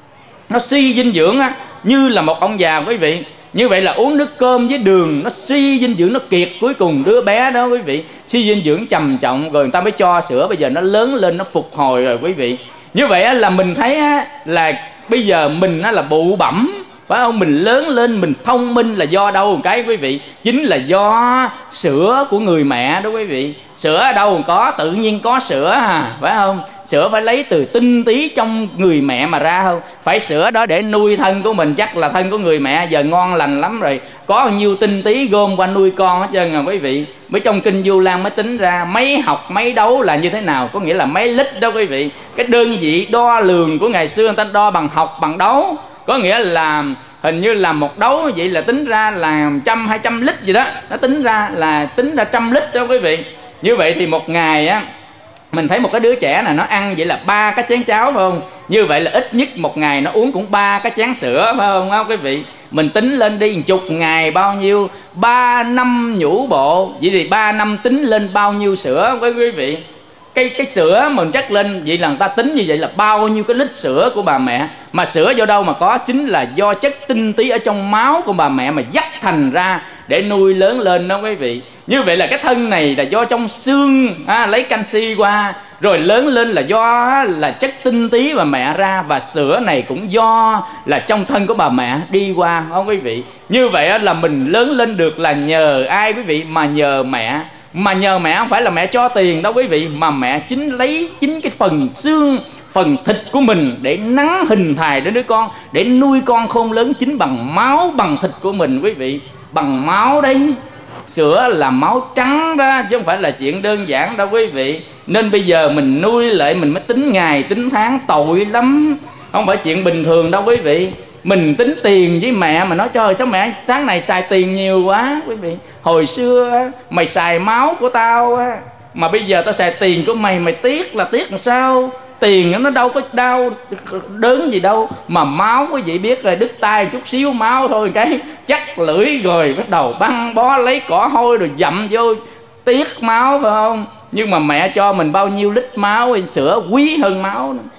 nó suy dinh dưỡng á như là một ông già quý vị. Như vậy là uống nước cơm với đường nó suy dinh dưỡng, nó kiệt. Cuối cùng đứa bé đó quý vị suy dinh dưỡng trầm trọng, rồi người ta mới cho sữa, bây giờ nó lớn lên nó phục hồi rồi quý vị. Như vậy là mình thấy là bây giờ mình là bụ bẩm, phải không? Mình lớn lên mình thông minh là do đâu một cái quý vị? Chính là do sữa của người mẹ đó quý vị. Sữa ở đâu có, tự nhiên có sữa à, phải không? Sữa phải lấy từ tinh tí trong người mẹ mà ra không? Phải sữa đó để nuôi thân của mình, chắc là thân của người mẹ giờ ngon lành lắm rồi, có nhiêu tinh tí gom qua nuôi con hết trơn à quý vị. Mới trong kinh Vu Lan mới tính ra mấy học mấy đấu là như thế nào, có nghĩa là mấy lít đó quý vị. Cái đơn vị đo lường của ngày xưa người ta đo bằng học bằng đấu, có nghĩa là hình như là một đấu vậy là tính ra là trăm hai trăm lít gì đó, nó tính ra là tính ra trăm lít đó quý vị. Như vậy thì một ngày á, mình thấy một cái đứa trẻ này nó ăn vậy là ba cái chén cháo, phải không? Như vậy là ít nhất một ngày nó uống cũng ba cái chén sữa, phải không, không quý vị? Mình tính lên đi, một chục ngày bao nhiêu? Ba năm nhũ bộ, vậy thì ba năm tính lên bao nhiêu sữa với quý vị? Cái cái sữa mình chắc lên vậy là người ta tính như vậy là bao nhiêu cái lít sữa của bà mẹ. Mà sữa do đâu mà có? Chính là do chất tinh tí ở trong máu của bà mẹ mà dắt thành ra để nuôi lớn lên đó quý vị. Như vậy là cái thân này là do trong xương à, lấy canxi qua, rồi lớn lên là do là chất tinh tí bà mẹ ra, và sữa này cũng do là trong thân của bà mẹ đi qua, không quý vị? Như vậy là mình lớn lên được là nhờ ai quý vị? Mà nhờ mẹ. Mà nhờ mẹ không phải là mẹ cho tiền đâu quý vị, mà mẹ chính lấy chính cái phần xương, phần thịt của mình để nắng hình hài đến đứa con, để nuôi con khôn lớn chính bằng máu bằng thịt của mình quý vị. Bằng máu đấy. Sữa là máu trắng đó, chứ không phải là chuyện đơn giản đâu quý vị. Nên bây giờ mình nuôi lại mình mới tính ngày tính tháng, tội lắm, không phải chuyện bình thường đâu quý vị. Mình tính tiền với mẹ mà nói trời sao mẹ tháng này xài tiền nhiều quá quý vị. Hồi xưa mày xài máu của tao á, mà bây giờ tao xài tiền của mày, mày tiếc là tiếc làm sao? Tiền nó đâu có đau đớn gì đâu, mà máu quý vị biết rồi, đứt tay chút xíu máu thôi cái chắc lưỡi rồi bắt đầu băng bó lấy cỏ hôi rồi dặm vô, tiếc máu phải không? Nhưng mà mẹ cho mình bao nhiêu lít máu, sữa quý hơn máu nữa,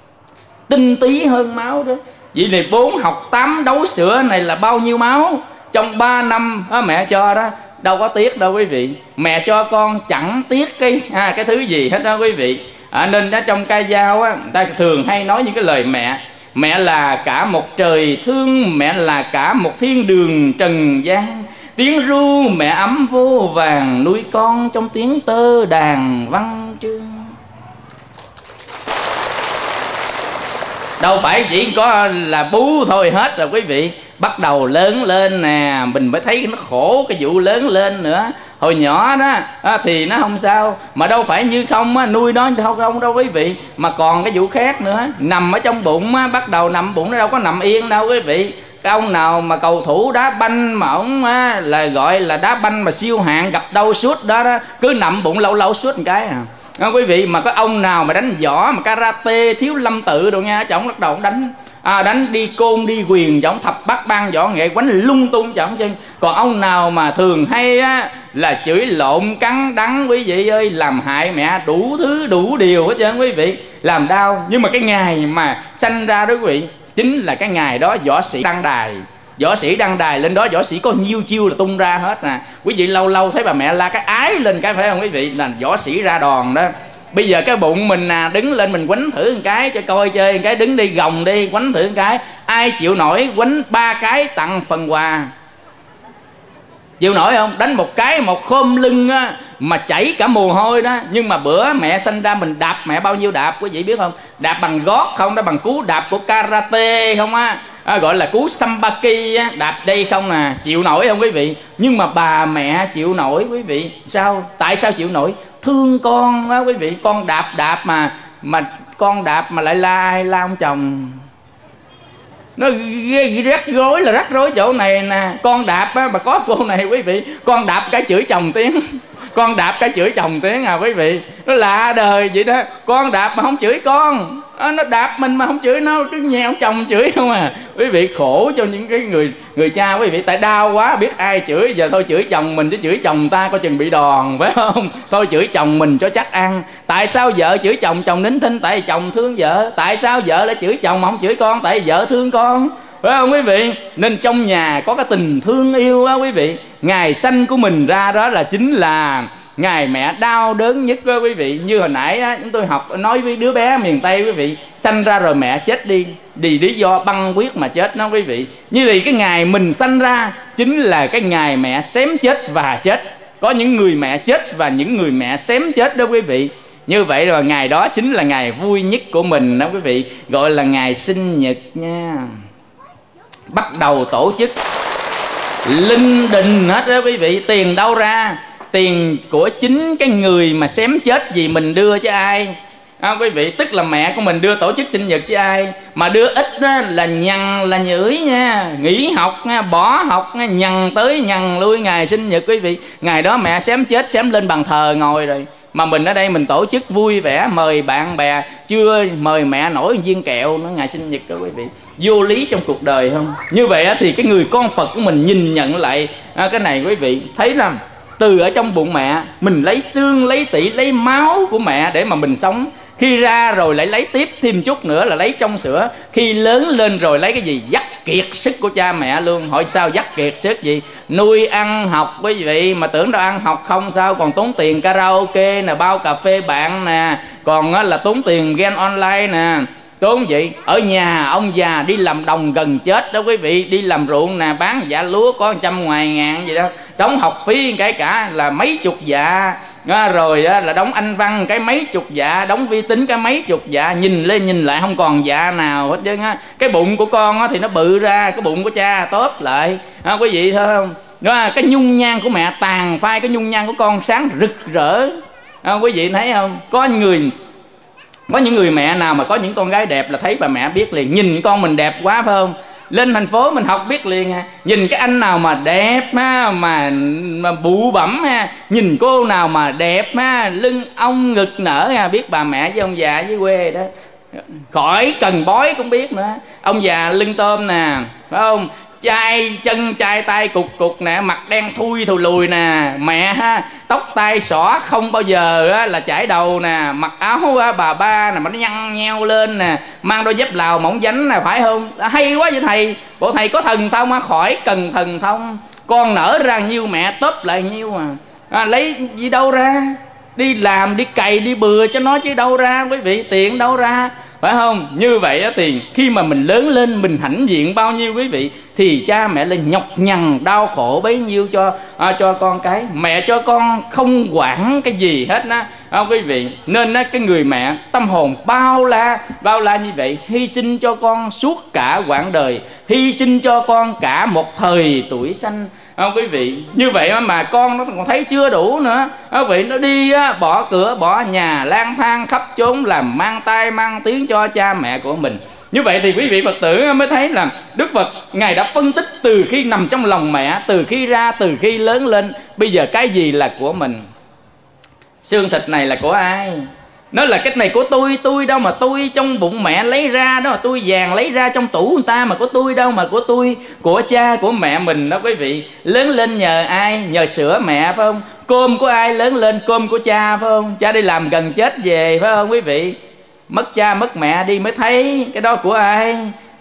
tinh tí hơn máu đó. Vậy thì bốn học tám đấu sữa này là bao nhiêu máu? Trong ba năm á, mẹ cho đó, đâu có tiếc đâu quý vị. Mẹ cho con chẳng tiếc cái à, cái thứ gì hết đó quý vị. À, nên đó trong ca dao á, người ta thường hay nói những cái lời mẹ. Mẹ là cả một trời thương, mẹ là cả một thiên đường trần gian. Tiếng ru mẹ ấm vô vàng, nuôi con trong tiếng tơ đàn văn chương. Đâu phải chỉ có là bú thôi hết rồi quý vị. Bắt đầu lớn lên nè, mình mới thấy nó khổ cái vụ lớn lên nữa. hồi nhỏ đó à, thì nó không sao, mà đâu phải như không á, nuôi nó không không đâu quý vị, mà còn cái vụ khác nữa. Nằm ở trong bụng á, bắt đầu nằm bụng nó đâu có nằm yên đâu quý vị. Cái ông nào mà cầu thủ đá banh mà ông á, là gọi là đá banh mà siêu hạng, gặp đâu suốt đó, đó cứ nằm bụng lâu lâu suốt một cái à. À, quý vị, mà có ông nào mà đánh võ mà karate thiếu lâm tự đồ nha, chồng bắt đầu ông đánh à, đánh đi côn đi quyền, giống thập bát ban võ nghệ quánh lung tung chồng chân. Còn ông nào mà thường hay á là chửi lộn cắn đắng quý vị ơi, làm hại mẹ đủ thứ đủ điều hết trơn quý vị, làm đau. Nhưng mà cái ngày mà sanh ra đó quý vị, chính là cái ngày đó võ sĩ đăng đài. Võ sĩ đăng đài lên đó, võ sĩ có nhiêu chiêu là tung ra hết nè. Quý vị lâu lâu thấy bà mẹ la cái ái lên cái, phải không quý vị, là võ sĩ ra đòn đó. Bây giờ cái bụng mình à, đứng lên mình quánh thử một cái cho coi chơi, một cái đứng đi gồng đi quánh thử một cái, ai chịu nổi quánh ba cái tặng phần quà, chịu nổi không? Đánh một cái một khom lưng á, mà chảy cả mồ hôi đó. Nhưng mà bữa mẹ sinh ra mình đạp mẹ bao nhiêu đạp quý vị biết không? Đạp bằng gót không đó, bằng cú đạp của karate không á, à, gọi là cú sambaki á, đạp đây không nè, chịu nổi không quý vị? Nhưng mà bà mẹ chịu nổi quý vị. Sao? Tại sao chịu nổi? Thương con á quý vị. Con đạp đạp mà mà con đạp mà lại la ai? La ông chồng. Nó rắc rối là rắc rối chỗ này nè. Con đạp á, mà có cô này quý vị, con đạp cái chửi chồng tiếng con đạp cái chửi chồng tiếng à quý vị. Nó lạ đời vậy đó. Con đạp mà không chửi con à, nó đạp mình mà không chửi nó, cứ nghe ông chồng chửi không à quý vị. Khổ cho những cái người người cha quý vị, tại đau quá biết ai chửi. Giờ thôi chửi chồng mình chứ chửi chồng ta coi chừng bị đòn, phải không? Thôi chửi chồng mình cho chắc ăn. Tại sao vợ chửi chồng chồng nín thinh? Tại chồng thương vợ. Tại sao vợ lại chửi chồng mà không chửi con? Tại vợ thương con, phải không quý vị? Nên trong nhà có cái tình thương yêu á quý vị. Ngày sanh của mình ra đó là chính là ngày mẹ đau đớn nhất đó quý vị. Như hồi nãy á, chúng tôi học nói với đứa bé miền Tây quý vị, sanh ra rồi mẹ chết đi, vì lý do băng huyết mà chết đó quý vị. Như vậy cái ngày mình sanh ra chính là cái ngày mẹ xém chết và chết. Có những người mẹ chết và những người mẹ xém chết đó quý vị. Như vậy rồi ngày đó chính là ngày vui nhất của mình đó quý vị, gọi là ngày sinh nhật nha. Bắt đầu tổ chức linh đình hết đó quý vị. Tiền đâu ra? Tiền của chính cái người mà xém chết vì mình đưa cho ai à, quý vị. Tức là mẹ của mình đưa tổ chức sinh nhật cho ai. Mà đưa ít đó là nhằn là nhửi nha, nghỉ học nha, bỏ học nha, nhằn tới nhằn lui ngày sinh nhật quý vị. Ngày đó mẹ xém chết, xém lên bàn thờ ngồi rồi. Mà mình ở đây mình tổ chức vui vẻ, mời bạn bè, chưa mời mẹ nổi viên kẹo nó ngày sinh nhật đó quý vị. Vô lý trong cuộc đời không? Như vậy thì cái người con Phật của mình nhìn nhận lại à, cái này quý vị thấy rằng từ ở trong bụng mẹ mình lấy xương, lấy tủy, lấy máu của mẹ để mà mình sống. Khi ra rồi lại lấy tiếp thêm chút nữa là lấy trong sữa. Khi lớn lên rồi lấy cái gì? Dắt kiệt sức của cha mẹ luôn. Hỏi sao dắt kiệt sức gì? Nuôi ăn học quý vị. Mà tưởng đâu ăn học không sao, còn tốn tiền karaoke nè, bao cà phê bạn nè, còn là tốn tiền game online nè, tốn vậy. Ở nhà ông già đi làm đồng gần chết đó quý vị, đi làm ruộng nè, bán dạ lúa có một trăm ngoài ngàn gì đó, đóng học phí cái cả là mấy chục dạ à, rồi á, là đóng anh văn cái mấy chục dạ, đóng vi tính cái mấy chục dạ, nhìn lên nhìn lại không còn dạ nào hết trơn á. Cái bụng của con á, thì nó bự ra, cái bụng của cha tốp lại à, quý vị thấy không? Đó, cái nhung nhan của mẹ tàn phai, cái nhung nhan của con sáng rực rỡ à, quý vị thấy không? Có người Có những người mẹ nào mà có những con gái đẹp là thấy bà mẹ biết liền, nhìn con mình đẹp quá phải không? Lên thành phố mình học biết liền ha. Nhìn cái anh nào mà đẹp ha, mà, mà bụ bẩm ha, nhìn cô nào mà đẹp ha, lưng ong ngực nở ha, biết bà mẹ với ông già với quê đó. Khỏi cần bói cũng biết nữa. Ông già lưng tôm nè, phải không? Chai chân chai tay cục cục nè, mặt đen thui thù lùi nè. Mẹ ha, tóc tai xõa không bao giờ á, là chải đầu nè, mặc áo á, bà ba nè mà nó nhăn nheo lên nè, mang đôi dép Lào mỏng dánh nè, phải không? Hay quá vậy thầy. Bộ thầy có thần thông á, khỏi cần thần thông. Con nở ra nhiêu mẹ tớp lại nhiêu à. à Lấy gì đâu ra? Đi làm đi cày đi bừa cho nó chứ đâu ra quý vị, tiền đâu ra, phải không? Như vậy thì khi mà mình lớn lên mình hãnh diện bao nhiêu quý vị, thì cha mẹ là nhọc nhằn đau khổ bấy nhiêu cho à, cho con cái. Mẹ cho con không quản cái gì hết á à, quý vị. Nên á, cái người mẹ tâm hồn bao la bao la như vậy, hy sinh cho con suốt cả quãng đời, hy sinh cho con cả một thời tuổi xanh. không quý vị? Như vậy mà con nó còn thấy chưa đủ nữa, quý vị, nó đi á, bỏ cửa bỏ nhà, lang thang khắp chốn, làm mang tai mang tiếng cho cha mẹ của mình. Như vậy thì quý vị Phật tử mới thấy là Đức Phật Ngài đã phân tích từ khi nằm trong lòng mẹ, từ khi ra, từ khi lớn lên, bây giờ cái gì là của mình. Xương thịt này là của ai? Nó là cái này của tôi, tôi đâu mà tôi trong bụng mẹ lấy ra, đó là tôi vàng lấy ra trong tủ người ta, mà của tôi đâu mà của tôi, của cha của mẹ mình đó quý vị. Lớn lên nhờ ai? Nhờ sữa mẹ phải không? Cơm của ai lớn lên? Cơm của cha phải không? Cha đi làm gần chết về phải không quý vị? Mất cha mất mẹ đi mới thấy cái đó của ai.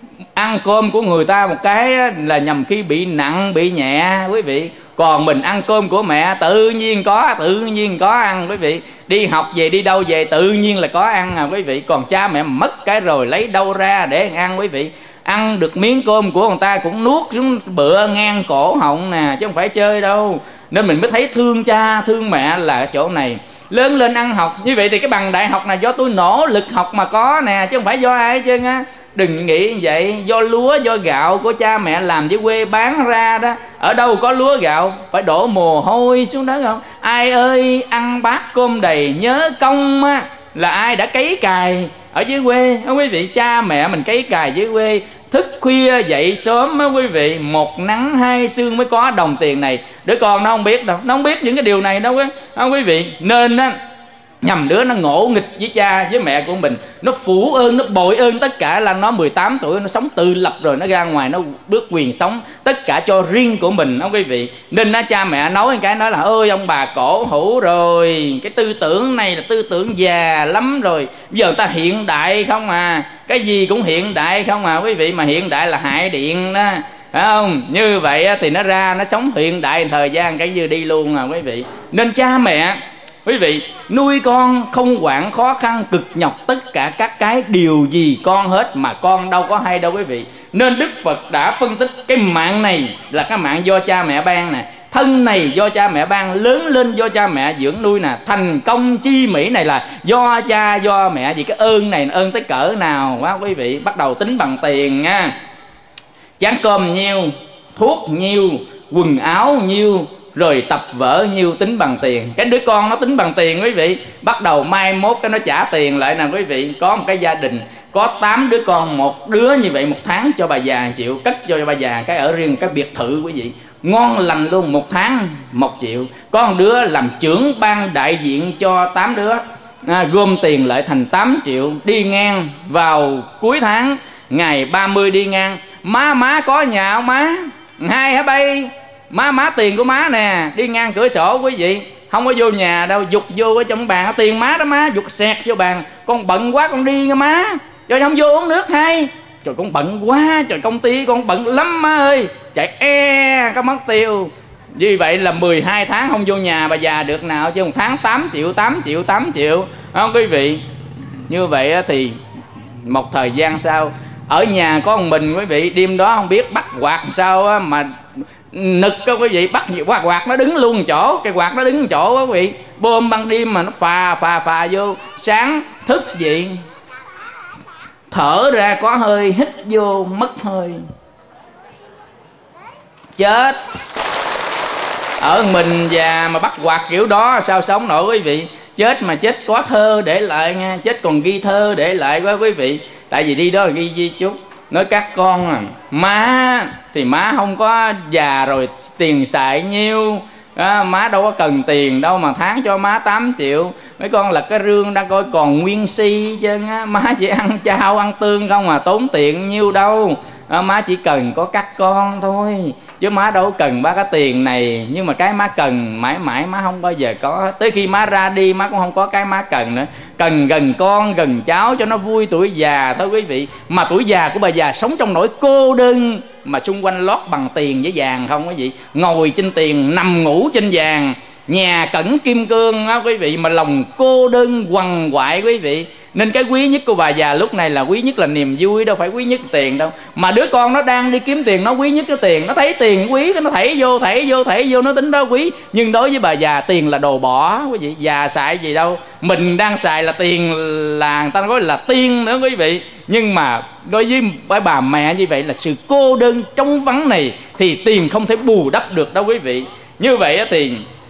Ăn cơm của người ta một cái là nhằm khi bị nặng bị nhẹ quý vị. Còn mình ăn cơm của mẹ tự nhiên có, tự nhiên có ăn quý vị. Đi học về đi đâu về tự nhiên là có ăn à quý vị. Còn cha mẹ mất cái rồi lấy đâu ra để ăn quý vị. Ăn được miếng cơm của người ta cũng nuốt xuống bựa ngang cổ họng nè, chứ không phải chơi đâu. Nên mình mới thấy thương cha thương mẹ là ở chỗ này. Lớn lên ăn học. Như vậy thì cái bằng đại học này do tôi nỗ lực học mà có nè, chứ không phải do ai chứ á. Đừng nghĩ như vậy. Do lúa do gạo của cha mẹ làm với quê bán ra đó. Ở đâu có lúa gạo phải đổ mồ hôi xuống đó không? Ai ơi ăn bát cơm đầy nhớ công á, là ai đã cấy cài ở dưới quê. Không quý vị, cha mẹ mình cấy cài dưới quê, thức khuya dậy sớm á quý vị, một nắng hai sương mới có đồng tiền này. Đứa con nó không biết đâu, nó không biết những cái điều này đâu á, không quý vị. Nên á, nhầm đứa nó ngỗ nghịch với cha với mẹ của mình, nó phủ ơn, nó bội ơn tất cả. Là nó mười tám tuổi nó sống tự lập rồi, nó ra ngoài nó bước quyền sống tất cả cho riêng của mình đó quý vị. Nên á, cha mẹ nói cái nói là ơi ông bà cổ hủ rồi, cái tư tưởng này là tư tưởng già lắm rồi, bây giờ người ta hiện đại không à, cái gì cũng hiện đại không à quý vị. Mà hiện đại là hại điện đó, phải không? Như vậy thì nó ra nó sống hiện đại thời gian cái như đi luôn à quý vị. Nên cha mẹ quý vị nuôi con không quản khó khăn cực nhọc tất cả các cái điều gì con hết, mà con đâu có hay đâu quý vị. Nên Đức Phật đã phân tích cái mạng này là cái mạng do cha mẹ ban nè, thân này do cha mẹ ban, lớn lên do cha mẹ dưỡng nuôi nè, thành công chi mỹ này là do cha do mẹ. Vì cái ơn này ơn tới cỡ nào quá quý vị. Bắt đầu tính bằng tiền nha. Chén cơm nhiêu, thuốc nhiêu, quần áo nhiêu, rồi tập vở nhiêu, tính bằng tiền. Cái đứa con nó tính bằng tiền quý vị. Bắt đầu mai mốt cái nó trả tiền lại nè quý vị. Có một cái gia đình có tám đứa con, một đứa như vậy một tháng cho bà già triệu, cất cho bà già cái ở riêng cái biệt thự quý vị, ngon lành luôn, một tháng một triệu. Có một đứa làm trưởng ban đại diện cho tám đứa, à, gom tiền lại thành tám triệu. Đi ngang vào cuối tháng ngày ba mươi đi ngang, má má có nhà không má? Hai hả bay? Má má tiền của má nè. Đi ngang cửa sổ quý vị, không có vô nhà đâu, dục vô ở trong bàn, tiền má đó má, dục xẹt vô bàn. Con bận quá con đi nha má, cho không vô uống nước hay. Trời con bận quá, trời công ty con bận lắm má ơi, chạy e có mất tiêu. Như vậy là mười hai tháng không vô nhà bà già được nào, chứ một tháng tám triệu, tám triệu, tám triệu, không quý vị. Như vậy thì một thời gian sau, ở nhà có một mình quý vị, đêm đó không biết bắt quạt sao mà nực đó quý vị, bắt quạt quạt nó đứng luôn chỗ, cái quạt nó đứng chỗ quý vị, bơm ban đêm mà nó phà phà phà vô. Sáng thức dậy thở ra có hơi, hít vô mất hơi, chết. Ở mình già mà bắt quạt kiểu đó sao sống nổi quý vị. Chết mà chết có thơ để lại nha, chết còn ghi thơ để lại quá quý vị. Tại vì đi đó là ghi di chúc, nói các con à, má thì má không có già rồi tiền xài nhiêu à, má đâu có cần tiền đâu mà tháng cho má tám triệu. Mấy con là cái rương đang coi còn nguyên si chứ á, má chỉ ăn chao ăn tương không mà tốn tiền nhiêu đâu à, má chỉ cần có các con thôi, chứ má đâu cần ba cái tiền này. Nhưng mà cái má cần mãi mãi má không bao giờ có. Tới khi má ra đi má cũng không có cái má cần nữa. Cần gần con gần cháu cho nó vui tuổi già thôi quý vị. Mà tuổi già của bà già sống trong nỗi cô đơn, mà xung quanh lót bằng tiền với vàng không quý vị, ngồi trên tiền nằm ngủ trên vàng, nhà cẩn kim cương á quý vị, mà lòng cô đơn quằn quại quý vị. Nên cái quý nhất của bà già lúc này là quý nhất là niềm vui, đâu phải quý nhất tiền đâu. Mà đứa con nó đang đi kiếm tiền, nó quý nhất cái tiền. Nó thấy tiền quý, nó thảy vô, thảy vô, thảy vô, nó tính đó quý. Nhưng đối với bà già tiền là đồ bỏ quý vị. Già xài gì đâu. Mình đang xài là tiền, là người ta nói là tiên nữa quý vị. Nhưng mà đối với bà mẹ như vậy là sự cô đơn trống vắng này thì tiền không thể bù đắp được đâu quý vị. Như vậy thì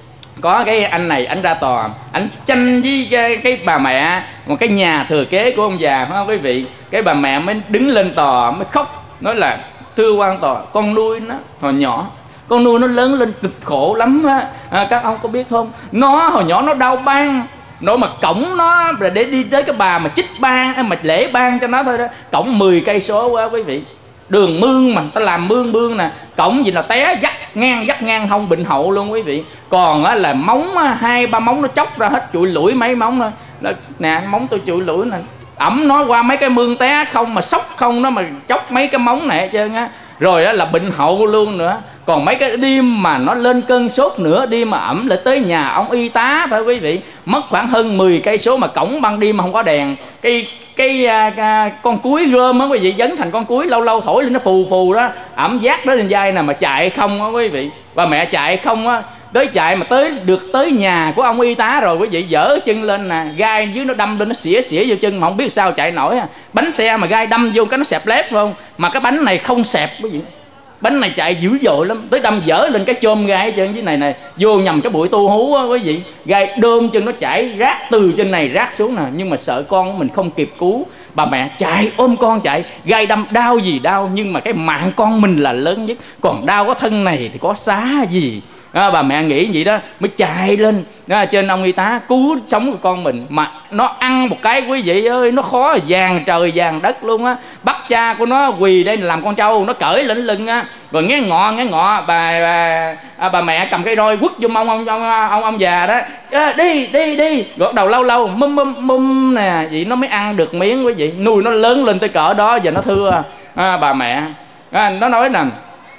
có cái anh này, anh ra tòa, anh tranh với cái, cái bà mẹ, một cái nhà thừa kế của ông già, phải không quý vị? Cái bà mẹ mới đứng lên tòa mới khóc, nói là thưa quan tòa, con nuôi nó hồi nhỏ, con nuôi nó lớn lên cực khổ lắm á. À, các ông có biết không, nó hồi nhỏ nó đau ban, nó mà cổng nó là để đi tới cái bà mà chích ban, mà lễ ban cho nó thôi đó, cổng mười cây số quá quý vị. Đường mương mà ta làm mương mương nè, cổng gì là té dắt ngang dắt ngang hông bệnh hậu luôn quý vị. Còn á là móng á, hai ba móng nó chóc ra hết, chụi lủi mấy móng thôi đó, nè móng tôi chụi lủi nè, ẩm nó qua mấy cái mương té không mà sốc không nó mà chóc mấy cái móng này hết trơn á. Rồi đó là bệnh hậu luôn nữa. Còn mấy cái đêm mà nó lên cơn sốt nữa, đêm mà ẩm lại tới nhà ông y tá thôi quý vị, mất khoảng hơn mười cây số mà cổng ban đêm mà không có đèn, cái cái à, à, con cúi rơm á quý vị, dấn thành con cúi, lâu lâu thổi lên nó phù phù đó, ẩm giác đó lên vai nè, mà chạy không á quý vị. Bà mẹ chạy không á, tới chạy mà tới được tới nhà của ông y tá rồi quý vị, dở chân lên nè, gai dưới nó đâm lên, nó xỉa xỉa vô chân mà không biết sao chạy nổi. Bánh xe mà gai đâm vô cái nó xẹp lép phải không, mà cái bánh này không xẹp quý vị, bánh này chạy dữ dội lắm, tới đâm dở lên cái chôm gai chân dưới này này, vô nhầm cái bụi tu hú á quý vị, gai đơm chân nó chảy rác từ trên này rác xuống nè. Nhưng mà sợ con của mình không kịp cứu, bà mẹ chạy ôm con chạy, gai đâm đau gì đau, nhưng mà cái mạng con mình là lớn nhất, còn đau có thân này thì có xá gì. À, bà mẹ nghĩ vậy đó mới chạy lên đó, trên ông y tá cứu sống của con mình. Mà nó ăn một cái quý vị ơi, nó khó vàng trời vàng đất luôn á. Bắt cha của nó quỳ đây làm con trâu, nó cởi lên lưng á, rồi nghe ngọ nghe ngọ bà bà, à, bà mẹ cầm cái roi quất vô mông ông ông ông, ông già đó, à, đi đi đi, rồi đầu lâu lâu mum mum mum nè, vậy nó mới ăn được miếng quý vị. Nuôi nó lớn lên tới cỡ đó giờ nó thưa à, bà mẹ à, nó nói nè,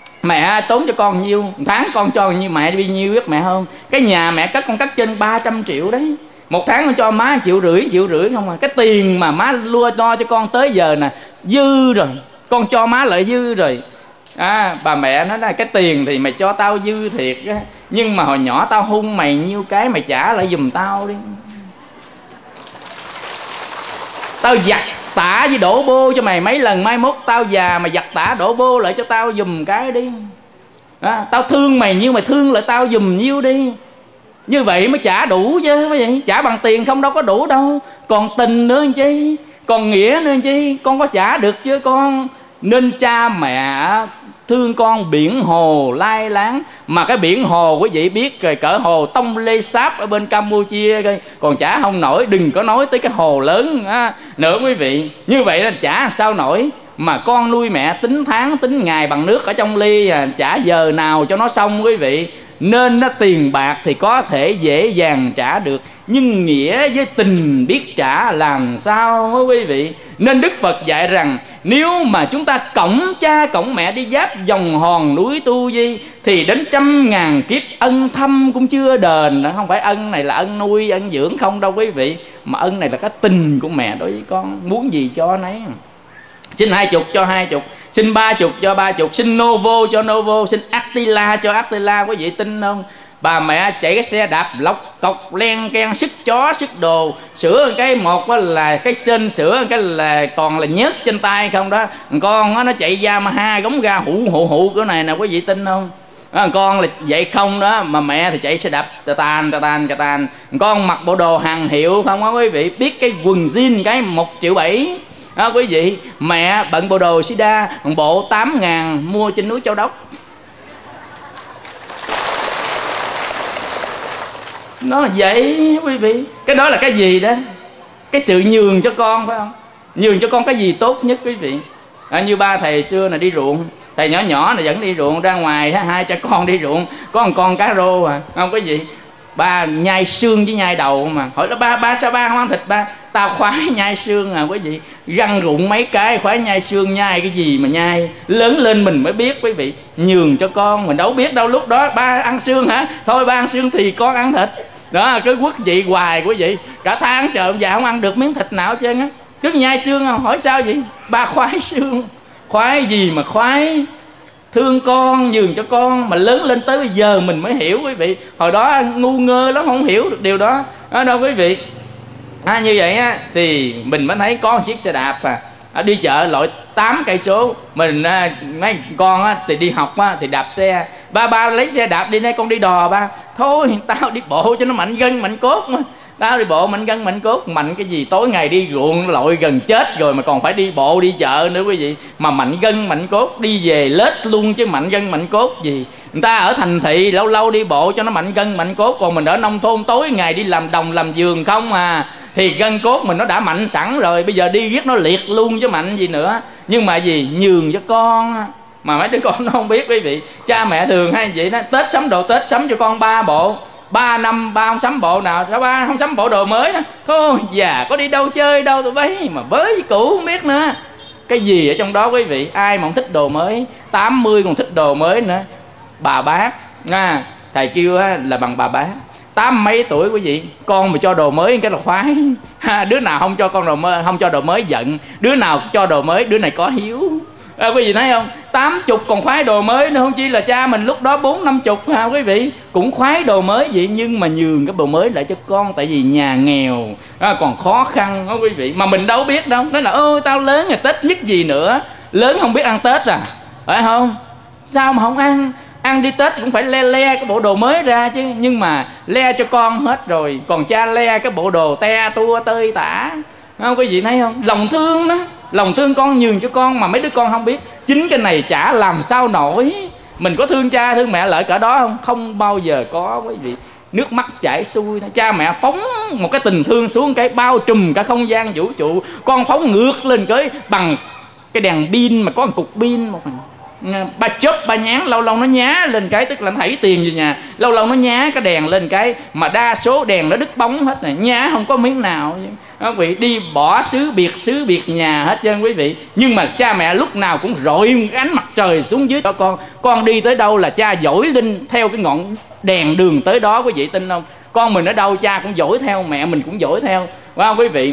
mẹ tốn cho con nhiêu, tháng con cho nhiêu, mẹ bao nhiêu biết mẹ không? Cái nhà mẹ cất con cất trên ba trăm triệu đấy, một tháng con cho má triệu rưỡi triệu rưỡi không à. Cái tiền mà má lua lo cho con tới giờ nè dư rồi, con cho má lại dư rồi. À, bà mẹ nói là cái tiền thì mày cho tao dư thiệt á, nhưng mà hồi nhỏ tao hung mày nhiêu cái mày trả lại giùm tao đi. Tao giặt tả với đổ bô cho mày mấy lần, mai mốt tao già mà giặt tả đổ bô lại cho tao giùm cái đi. À, tao thương mày nhiêu mày thương lại tao giùm nhiêu đi. Như vậy mới trả đủ chứ quý vị. Trả bằng tiền không đâu có đủ đâu. Còn tình nữa anh chi, còn nghĩa nữa anh chi, con có trả được chứ con. Nên cha mẹ thương con biển hồ lai láng. Mà cái biển hồ quý vị biết rồi, cỡ hồ Tông Lê Sáp ở bên Campuchia coi, còn trả không nổi, đừng có nói tới cái hồ lớn á, nữa quý vị. Như vậy là trả sao nổi. Mà con nuôi mẹ tính tháng tính ngày bằng nước ở trong ly à, trả giờ nào cho nó xong quý vị. Nên nó tiền bạc thì có thể dễ dàng trả được, nhưng nghĩa với tình biết trả làm sao hả quý vị. Nên Đức Phật dạy rằng nếu mà chúng ta cõng cha cõng mẹ đi giáp dòng hòn núi Tu Di thì đến trăm ngàn kiếp ân thâm cũng chưa đền. Không phải ân này là ân nuôi ân dưỡng không đâu quý vị, mà ân này là cái tình của mẹ đối với con, muốn gì cho nấy. Xin hai chục cho hai chục, xin ba chục cho ba chục, xin Novo cho Novo, xin Actila cho Actila. Quý vị tin không? Bà mẹ chạy cái xe đạp lọc cọc len keng, sức chó sức đồ, sửa cái một là cái sên, sửa cái là còn là nhớt trên tay không đó. Con nó chạy Yamaha gống ga hụ hụ hụ cái này nè, quý vị tin không? À, con là vậy không đó, mà mẹ thì chạy xe đạp tà tàn tà tàn tà tàn. Con mặc bộ đồ hàng hiệu không á quý vị, biết cái quần jean cái một triệu bảy. À, quý vị, mẹ bận bộ đồ sida bộ tám ngàn mua trên núi Châu Đốc. Nó là vậy quý vị. Cái đó là cái gì đó? Cái sự nhường cho con phải không? Nhường cho con cái gì tốt nhất quý vị. À, như ba thầy xưa là đi ruộng, thầy nhỏ nhỏ là vẫn đi ruộng, ra ngoài hai cha con đi ruộng, có một con cá rô à, không quý vị. Ba nhai xương với nhai đầu mà. Hỏi là ba, ba sao ba không ăn thịt ba? Tao khoái nhai xương à quý vị. Răng rụng mấy cái khoái nhai xương, nhai cái gì mà nhai. Lớn lên mình mới biết quý vị. Nhường cho con, mình đâu biết đâu lúc đó ba ăn xương hả? Thôi ba ăn xương thì con ăn thịt. Đó, cứ quất vị hoài quý vị, cả tháng trời ông già không ăn được miếng thịt nào hết trơn á, cứ nhai xương. Không hỏi sao vậy? Ba khoái xương. Khoái gì mà khoái? Thương con, nhường cho con. Mà lớn lên tới bây giờ mình mới hiểu quý vị, hồi đó ngu ngơ lắm, không hiểu được điều đó. Đó đâu quý vị. À, như vậy á thì mình mới thấy có một chiếc xe đạp à, à đi chợ lội tám cây số, mình à, mấy con á thì đi học á thì đạp xe. Ba ba lấy xe đạp đi đây, con đi đò ba. Thôi tao đi bộ cho nó mạnh gân mạnh cốt mà. Tao đi bộ mạnh gân mạnh cốt. Mạnh cái gì, tối ngày đi ruộng lội gần chết rồi mà còn phải đi bộ đi chợ nữa quý vị. Mà mạnh gân mạnh cốt, đi về lết luôn chứ mạnh gân mạnh cốt gì. Người ta ở thành thị lâu lâu đi bộ cho nó mạnh gân mạnh cốt, còn mình ở nông thôn tối ngày đi làm đồng làm vườn không à, thì gân cốt mình nó đã mạnh sẵn rồi, bây giờ đi riết nó liệt luôn chứ mạnh gì nữa. Nhưng mà gì, nhường cho con. Mà mấy đứa con nó không biết quý vị. Cha mẹ thường hay vậy đó, Tết sắm đồ Tết sắm cho con ba bộ, ba năm ba không sắm bộ nào, sao ba không sắm bộ đồ mới đó. Thôi già có đi đâu chơi đâu tụi bấy mà với cũ không biết nữa. Cái gì ở trong đó quý vị, ai mà không thích đồ mới, tám mươi còn thích đồ mới nữa. Bà bác à, thầy kêu là bằng bà bác, tám mấy tuổi quý vị, con mà cho đồ mới cái là khoái. Ha, đứa nào không cho con đồ mới, không cho đồ mới giận, đứa nào cho đồ mới đứa này có hiếu. À, quý vị thấy không, tám chục còn khoái đồ mới nữa, không chi là cha mình lúc đó bốn năm chục ha quý vị, cũng khoái đồ mới vậy. Nhưng mà nhường cái đồ mới lại cho con, tại vì nhà nghèo à, còn khó khăn đó quý vị. Mà mình đâu biết đâu, nói là ôi tao lớn rồi Tết nhất gì nữa, lớn không biết ăn Tết à, phải không? Sao mà không ăn? Ăn đi Tết cũng phải le le cái bộ đồ mới ra chứ. Nhưng mà le cho con hết rồi, còn cha le cái bộ đồ te tua tơi tả. Không, quý vị thấy không? Lòng thương đó, lòng thương con, nhường cho con. Mà mấy đứa con không biết, chính cái này chả làm sao nổi. Mình có thương cha thương mẹ lợi cỡ đó không? Không bao giờ có quý vị. Nước mắt chảy xuôi. Cha mẹ phóng một cái tình thương xuống cái bao trùm cả không gian vũ trụ, con phóng ngược lên cái bằng cái đèn pin mà có một cục pin một ba chớp ba nhán, lâu lâu nó nhá lên cái, tức là nó thảy tiền về nhà, lâu lâu nó nhá cái đèn lên cái, mà đa số đèn nó đứt bóng hết này, nhá không có miếng nào. Quý vị đi bỏ xứ biệt xứ biệt nhà hết trơn quý vị. Nhưng mà cha mẹ lúc nào cũng rọi ánh mặt trời xuống dưới cho con. Con đi tới đâu là cha dõi lên theo cái ngọn đèn đường tới đó, quý vị tin không? Con mình ở đâu cha cũng dõi theo, mẹ mình cũng dõi theo. Phải không quý vị?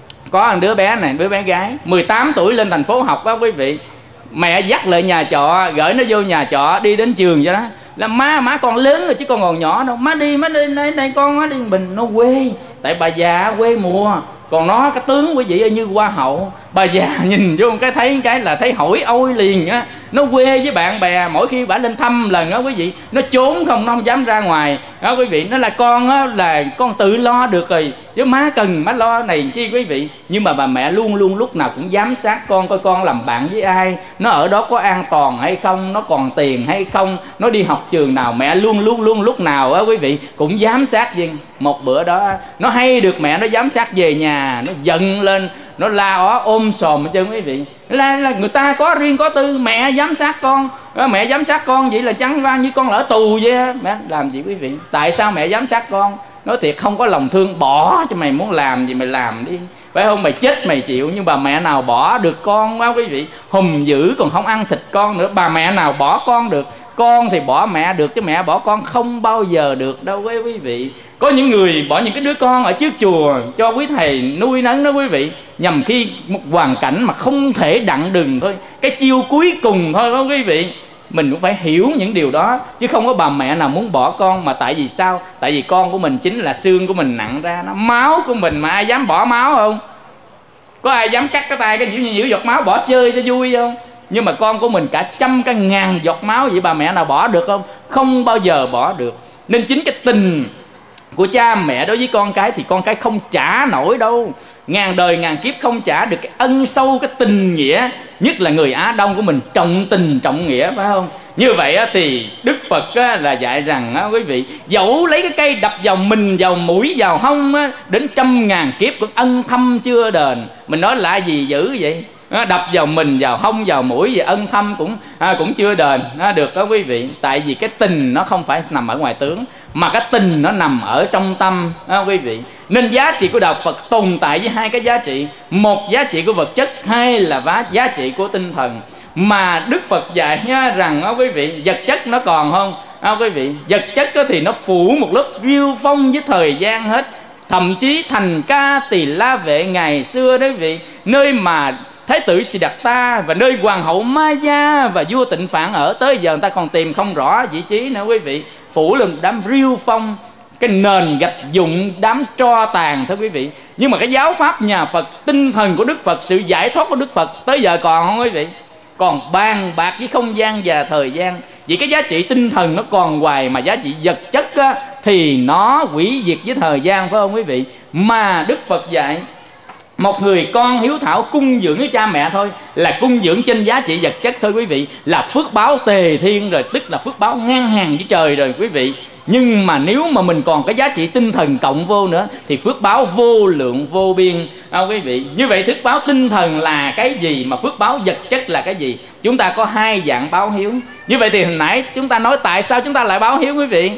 Có một đứa bé này, đứa bé gái mười tám tuổi lên thành phố học đó quý vị. Mẹ dắt lại nhà trọ, gửi nó vô nhà trọ, đi đến trường cho đó là má má con lớn rồi chứ con còn nhỏ đâu, má đi má đi đây, đây con má đi. Mình nó quê, tại bà già quê mùa, còn nó cái tướng quý vị như hoa hậu. Bà già nhìn vô cái thấy cái là thấy hỏi ôi liền á. Nó quê với bạn bè, mỗi khi bả lên thăm lần đó quý vị, nó trốn không, nó không dám ra ngoài đó quý vị. Nó là con á, là con tự lo được rồi, chứ má cần má lo này chi quý vị. Nhưng mà bà mẹ luôn luôn lúc nào cũng giám sát con, coi con làm bạn với ai, nó ở đó có an toàn hay không, nó còn tiền hay không, nó đi học trường nào. Mẹ luôn luôn luôn lúc nào á quý vị cũng giám sát gì. Một bữa đó nó hay được mẹ nó giám sát về nhà, nó giận lên, nó la ó ôm sòm hết trơn quý vị. Là, là người ta có riêng có tư, mẹ giám sát con, mẹ giám sát con vậy là chẳng qua như con là ở tù vậy á. Mẹ làm gì quý vị? Tại sao mẹ giám sát con? Nói thiệt không có lòng thương, bỏ cho mày muốn làm gì mày làm đi, phải không? Mày chết mày chịu. Nhưng bà mẹ nào bỏ được con quá quý vị, hùng dữ còn không ăn thịt con nữa. Bà mẹ nào bỏ con được? Con thì bỏ mẹ được, chứ mẹ bỏ con không bao giờ được đâu quý vị. Có những người bỏ những cái đứa con ở trước chùa cho quý thầy nuôi nấng đó quý vị, nhằm khi một hoàn cảnh mà không thể đặng đừng thôi, cái chiêu cuối cùng thôi đó quý vị. Mình cũng phải hiểu những điều đó, chứ không có bà mẹ nào muốn bỏ con. Mà tại vì sao? Tại vì con của mình chính là xương của mình nặng ra, nó máu của mình mà ai dám bỏ máu không? Có ai dám cắt cái tay cái nhiễu nhiễu giọt máu bỏ chơi cho vui không? Nhưng mà con của mình cả trăm cái ngàn giọt máu vậy, bà mẹ nào bỏ được không? Không bao giờ bỏ được. Nên chính cái tình của cha mẹ đối với con cái thì con cái không trả nổi đâu. Ngàn đời ngàn kiếp không trả được cái ân sâu, cái tình nghĩa. Nhất là người Á Đông của mình trọng tình trọng nghĩa, phải không? Như vậy thì Đức Phật là dạy rằng quý vị, dẫu lấy cái cây đập vào mình, vào mũi, vào hông đến trăm ngàn kiếp cũng ân thâm chưa đền. Mình nói là gì dữ vậy? Đập vào mình, vào hông, vào mũi và ân thâm cũng à, cũng chưa đền à, được đó quý vị. Tại vì cái tình nó không phải nằm ở ngoài tướng, mà cái tình nó nằm ở trong tâm à, quý vị. Nên giá trị của đạo Phật tồn tại với hai cái giá trị, một giá trị của vật chất, hai là giá trị của tinh thần. Mà Đức Phật dạy nha, rằng đó quý vị, vật chất nó còn không À, quý vị, vật chất thì nó phủ một lớp riêu phong với thời gian hết. Thậm chí Thành Ca Tỳ La Vệ ngày xưa đó quý vị, nơi mà Thái tử Siddhartha và nơi hoàng hậu Maya và vua Tịnh Phạn ở, tới giờ người ta còn tìm không rõ vị trí nữa quý vị. Phủ lên đám riêu phong, cái nền gạch dụng, đám tro tàn thưa quý vị. Nhưng mà cái giáo pháp nhà Phật, tinh thần của Đức Phật, sự giải thoát của Đức Phật tới giờ còn không quý vị? Còn bàn bạc với không gian và thời gian. Vì cái giá trị tinh thần nó còn hoài, mà giá trị vật chất á, thì nó hủy diệt với thời gian, phải không quý vị? Mà Đức Phật dạy một người con hiếu thảo cung dưỡng với cha mẹ thôi là cung dưỡng trên giá trị vật chất thôi quý vị, là phước báo tề thiên rồi, tức là phước báo ngang hàng với trời rồi quý vị. Nhưng mà nếu mà mình còn cái giá trị tinh thần cộng vô nữa thì phước báo vô lượng vô biên à, quý vị. Như vậy phước báo tinh thần là cái gì, mà phước báo vật chất là cái gì? Chúng ta có hai dạng báo hiếu. Như vậy thì hồi nãy chúng ta nói tại sao chúng ta lại báo hiếu quý vị?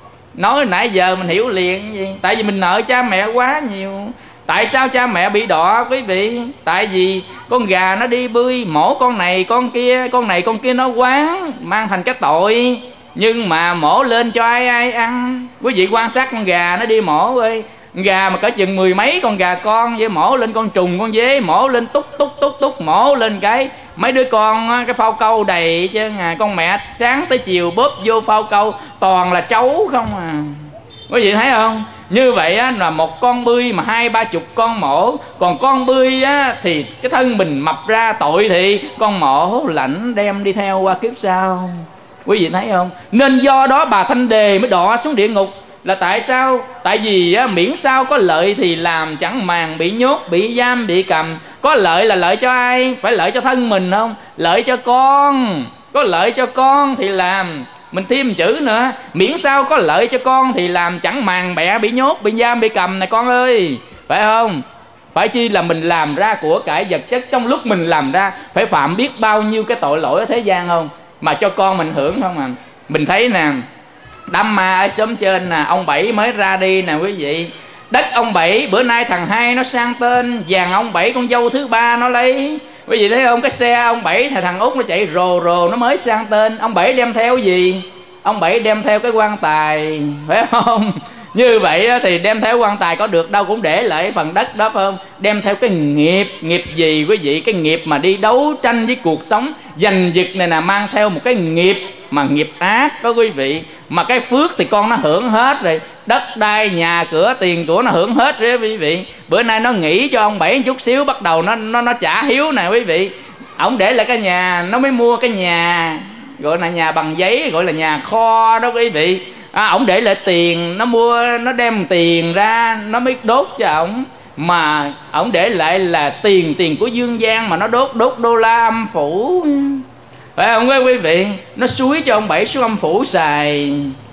Nói nãy giờ mình hiểu liền gì? Tại vì mình nợ cha mẹ quá nhiều. Tại sao cha mẹ bị đọa quý vị? Tại vì con gà nó đi bươi, mổ con này con kia, con này con kia nó quán, mang thành cái tội. Nhưng mà mổ lên cho ai ai ăn? Quý vị quan sát con gà nó đi mổ ơi, gà mà cỡ chừng mười mấy con gà con với mổ lên con trùng con dế, mổ lên túc túc túc túc, mổ lên cái mấy đứa con cái phao câu đầy chứ. Con mẹ sáng tới chiều bóp vô phao câu toàn là trấu không à. Quý vị thấy không? Như vậy á, là một con bươi mà hai ba chục con mổ. Còn con bươi á, thì cái thân mình mập ra tội thì con mổ lãnh đem đi theo qua kiếp sau. Quý vị thấy không? Nên do đó bà Thanh Đề mới đọa xuống địa ngục. Là tại sao? Tại vì á, miễn sao có lợi thì làm, chẳng màng bị nhốt, bị giam, bị cầm. Có lợi là lợi cho ai? Phải lợi cho thân mình không? Lợi cho con. Có lợi cho con thì làm. Mình thêm chữ nữa, miễn sao có lợi cho con thì làm, chẳng màng mẹ bị nhốt, bị giam, bị cầm này con ơi. Phải không? Phải chi là mình làm ra của cải vật chất, trong lúc mình làm ra phải phạm biết bao nhiêu cái tội lỗi ở thế gian không? Mà cho con mình hưởng không à. Mình thấy nè, đám ma ở xóm trên nè, ông Bảy mới ra đi nè quý vị. Đất ông Bảy bữa nay thằng Hai nó sang tên, vàng ông Bảy con dâu thứ ba nó lấy. Quý vị thấy không? Cái xe ông Bảy thì thằng Út nó chạy rồ rồ, nó mới sang tên. Ông Bảy đem theo gì? Ông Bảy đem theo cái quan tài, phải không? Như vậy thì đem theo quan tài có được đâu, cũng để lại phần đất đó, phải không? Đem theo cái nghiệp. Nghiệp gì quý vị? Cái nghiệp mà đi đấu tranh với cuộc sống giành giật này nè, mang theo một cái nghiệp mà nghiệp ác đó quý vị. Mà cái phước thì con nó hưởng hết rồi, đất đai nhà cửa tiền của nó hưởng hết rồi quý vị. Bữa nay nó nghĩ cho ông Bảy chút xíu, bắt đầu nó nó nó trả hiếu nè quý vị. Ông để lại cái nhà, nó mới mua cái nhà gọi là nhà bằng giấy, gọi là nhà kho đó quý vị. À, ổng để lại tiền, nó mua, nó đem tiền ra nó mới đốt cho ổng. Mà ổng để lại là tiền tiền của dương gian mà nó đốt đốt đô la âm phủ, phải không quý vị? Nó xúi cho ông Bảy xuống âm phủ xài,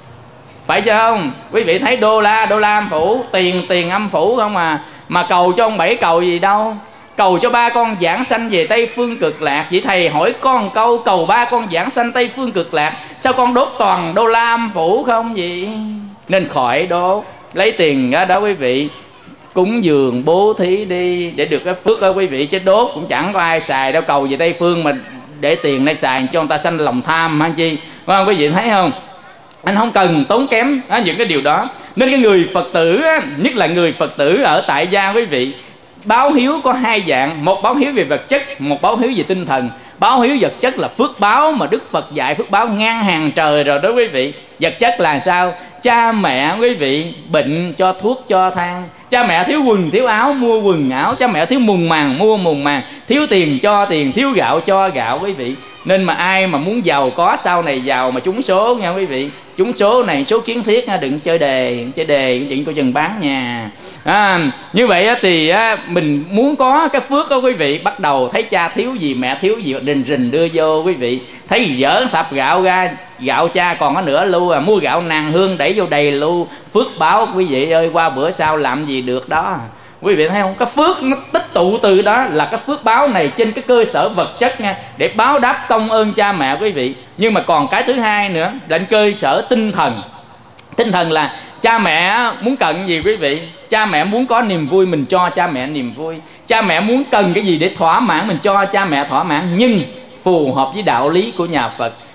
phải chứ không? Quý vị thấy đô la đô la âm phủ, tiền tiền âm phủ không à. Mà cầu cho ông Bảy cầu gì đâu, cầu cho ba con giảng sanh về Tây Phương Cực Lạc. Vậy thầy hỏi con một câu, cầu ba con giảng sanh Tây Phương Cực Lạc, sao con đốt toàn đô la âm phủ không vậy? Nên khỏi đốt. Lấy tiền đó, đó quý vị, cúng dường bố thí đi để được cái phước đó quý vị. Chứ đốt cũng chẳng có ai xài đâu, cầu về Tây Phương mà để tiền đây xài cho người ta sanh lòng tham hả chi? Phải không quý vị thấy không? Anh không cần tốn kém á, những cái điều đó. Nên cái người Phật tử á, nhất là người Phật tử ở tại gia quý vị, báo hiếu có hai dạng. Một báo hiếu về vật chất, một báo hiếu về tinh thần. Báo hiếu vật chất là phước báo mà Đức Phật dạy, phước báo ngang hàng trời rồi đó quý vị. Vật chất là sao? Cha mẹ quý vị bệnh cho thuốc cho thang, cha mẹ thiếu quần thiếu áo mua quần áo, cha mẹ thiếu mùng màng mua mùng màng, thiếu tiền cho tiền, thiếu gạo cho gạo quý vị. Nên mà ai mà muốn giàu có sau này giàu mà trúng số nha quý vị, trúng số này số kiến thiết nha, đừng chơi đề, chơi đề chuyện của chừng bán nhà. À, như vậy thì mình muốn có cái phước đó quý vị, bắt đầu thấy cha thiếu gì mẹ thiếu gì rình rình đưa vô quý vị. Thấy dở sạp gạo ra, gạo cha còn có nửa lu à, mua gạo nàng hương đẩy vô đầy lu, phước báo quý vị ơi, qua bữa sau làm gì được đó. Quý vị thấy không? Cái phước nó tích tụ từ đó là cái phước báo này trên cái cơ sở vật chất nha, để báo đáp công ơn cha mẹ quý vị. Nhưng mà còn cái thứ hai nữa là cơ sở tinh thần. Tinh thần là cha mẹ muốn cần gì quý vị? Cha mẹ muốn có niềm vui, mình cho cha mẹ niềm vui. Cha mẹ muốn cần cái gì để thỏa mãn, mình cho cha mẹ thỏa mãn, nhưng phù hợp với đạo lý của nhà Phật.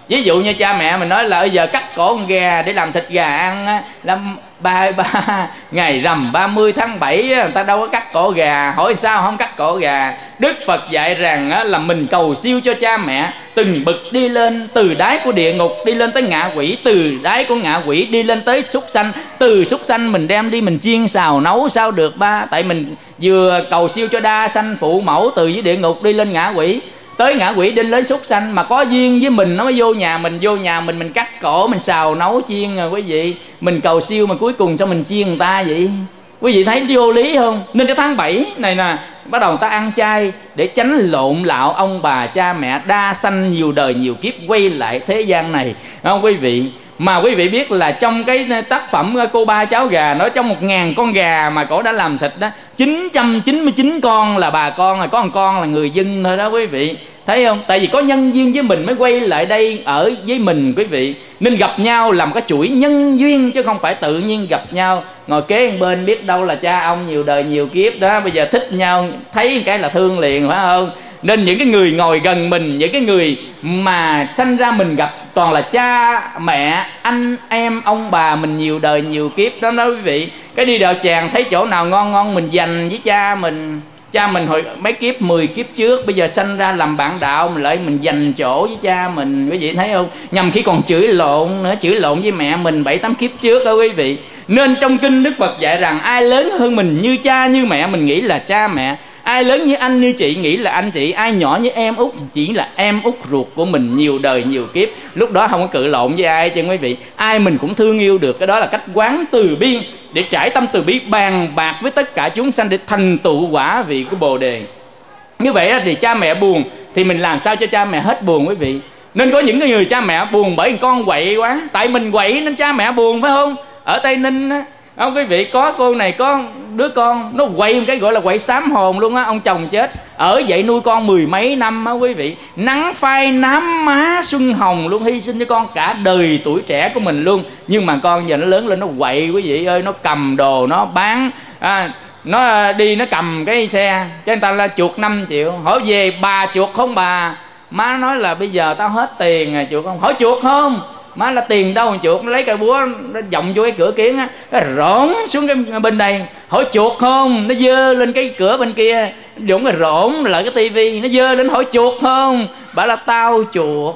Ví dụ như cha mẹ mình nói là bây giờ cắt cổ con gà để làm thịt gà ăn á, làm ba ba ngày rằm ba mươi tháng bảy người ta đâu có cắt cổ gà. Hỏi sao không cắt cổ gà? Đức Phật dạy rằng á, là mình cầu siêu cho cha mẹ từng bậc đi lên, từ đáy của địa ngục đi lên tới ngạ quỷ, từ đáy của ngạ quỷ đi lên tới súc sanh, từ súc sanh mình đem đi mình chiên xào nấu sao được ba? Tại mình vừa cầu siêu cho đa sanh phụ mẫu từ dưới địa ngục đi lên ngạ quỷ, tới ngã quỷ đinh lấy súc sanh, mà có duyên với mình nó mới vô nhà mình. Vô nhà mình mình cắt cổ, mình xào nấu chiên rồi quý vị. Mình cầu siêu mà cuối cùng sao mình chiên người ta vậy? Quý vị thấy vô lý không? Nên cái tháng bảy này nè, bắt đầu người ta ăn chay để tránh lộn lạo ông bà cha mẹ đa sanh nhiều đời nhiều kiếp quay lại thế gian này, không quý vị? Mà quý vị biết là trong cái tác phẩm Cô Ba Cháu Gà nói trong một ngàn con gà mà cổ đã làm thịt đó, chín trăm chín mươi chín con là bà con, rồi có một con là người dân thôi đó quý vị. Thấy không? Tại vì có nhân duyên với mình mới quay lại đây ở với mình quý vị. Nên gặp nhau làm cái chuỗi nhân duyên chứ không phải tự nhiên gặp nhau. Ngồi kế bên biết đâu là cha ông nhiều đời nhiều kiếp đó, bây giờ thích nhau thấy cái là thương liền, phải không? Nên những cái người ngồi gần mình, những cái người mà sanh ra mình gặp toàn là cha mẹ anh em ông bà mình nhiều đời nhiều kiếp đó đó quý vị. Cái đi đạo tràng thấy chỗ nào ngon ngon mình dành với cha mình. Cha mình hồi mấy kiếp mười kiếp trước, bây giờ sanh ra làm bạn đạo mình lại mình dành chỗ với cha mình, quý vị thấy không? Nhằm khi còn chửi lộn nữa, chửi lộn với mẹ mình bảy tám kiếp trước đó quý vị. Nên trong kinh Đức Phật dạy rằng ai lớn hơn mình như cha như mẹ mình nghĩ là cha mẹ, ai lớn như anh như chị nghĩ là anh chị, ai nhỏ như em út chỉ là em út ruột của mình nhiều đời nhiều kiếp. Lúc đó không có cự lộn với ai chứ quý vị. Ai mình cũng thương yêu được. Cái đó là cách quán từ bi, để trải tâm từ bi bàn bạc với tất cả chúng sanh để thành tựu quả vị của Bồ Đề. Như vậy thì cha mẹ buồn thì mình làm sao cho cha mẹ hết buồn quý vị. Nên có những người cha mẹ buồn bởi con quậy quá, tại mình quậy nên cha mẹ buồn, phải không? Ở Tây Ninh á, ông quý vị có cô này có đứa con nó quậy một cái gọi là quậy xám hồn luôn á. Ông chồng chết, ở vậy nuôi con mười mấy năm á quý vị, nắng phai nám má xuân hồng luôn, hy sinh cho con cả đời tuổi trẻ của mình luôn. Nhưng mà con giờ nó lớn lên nó quậy quý vị ơi, nó cầm đồ nó bán à, nó đi nó cầm cái xe cho người ta là chuột năm triệu. Hỏi về bà chuột không bà? Má nói là bây giờ tao hết tiền rồi chuột không. Hỏi chuột không? Má là tiền đâu chuột? Nó lấy cây búa nó vọng vô cái cửa kiến á, nó rỗn xuống cái bên đây. Hỏi chuột không? Nó dơ lên cái cửa bên kia, dũng cái rỗn lại cái tivi, nó dơ lên. Hỏi chuột không? Bà là tao chuột.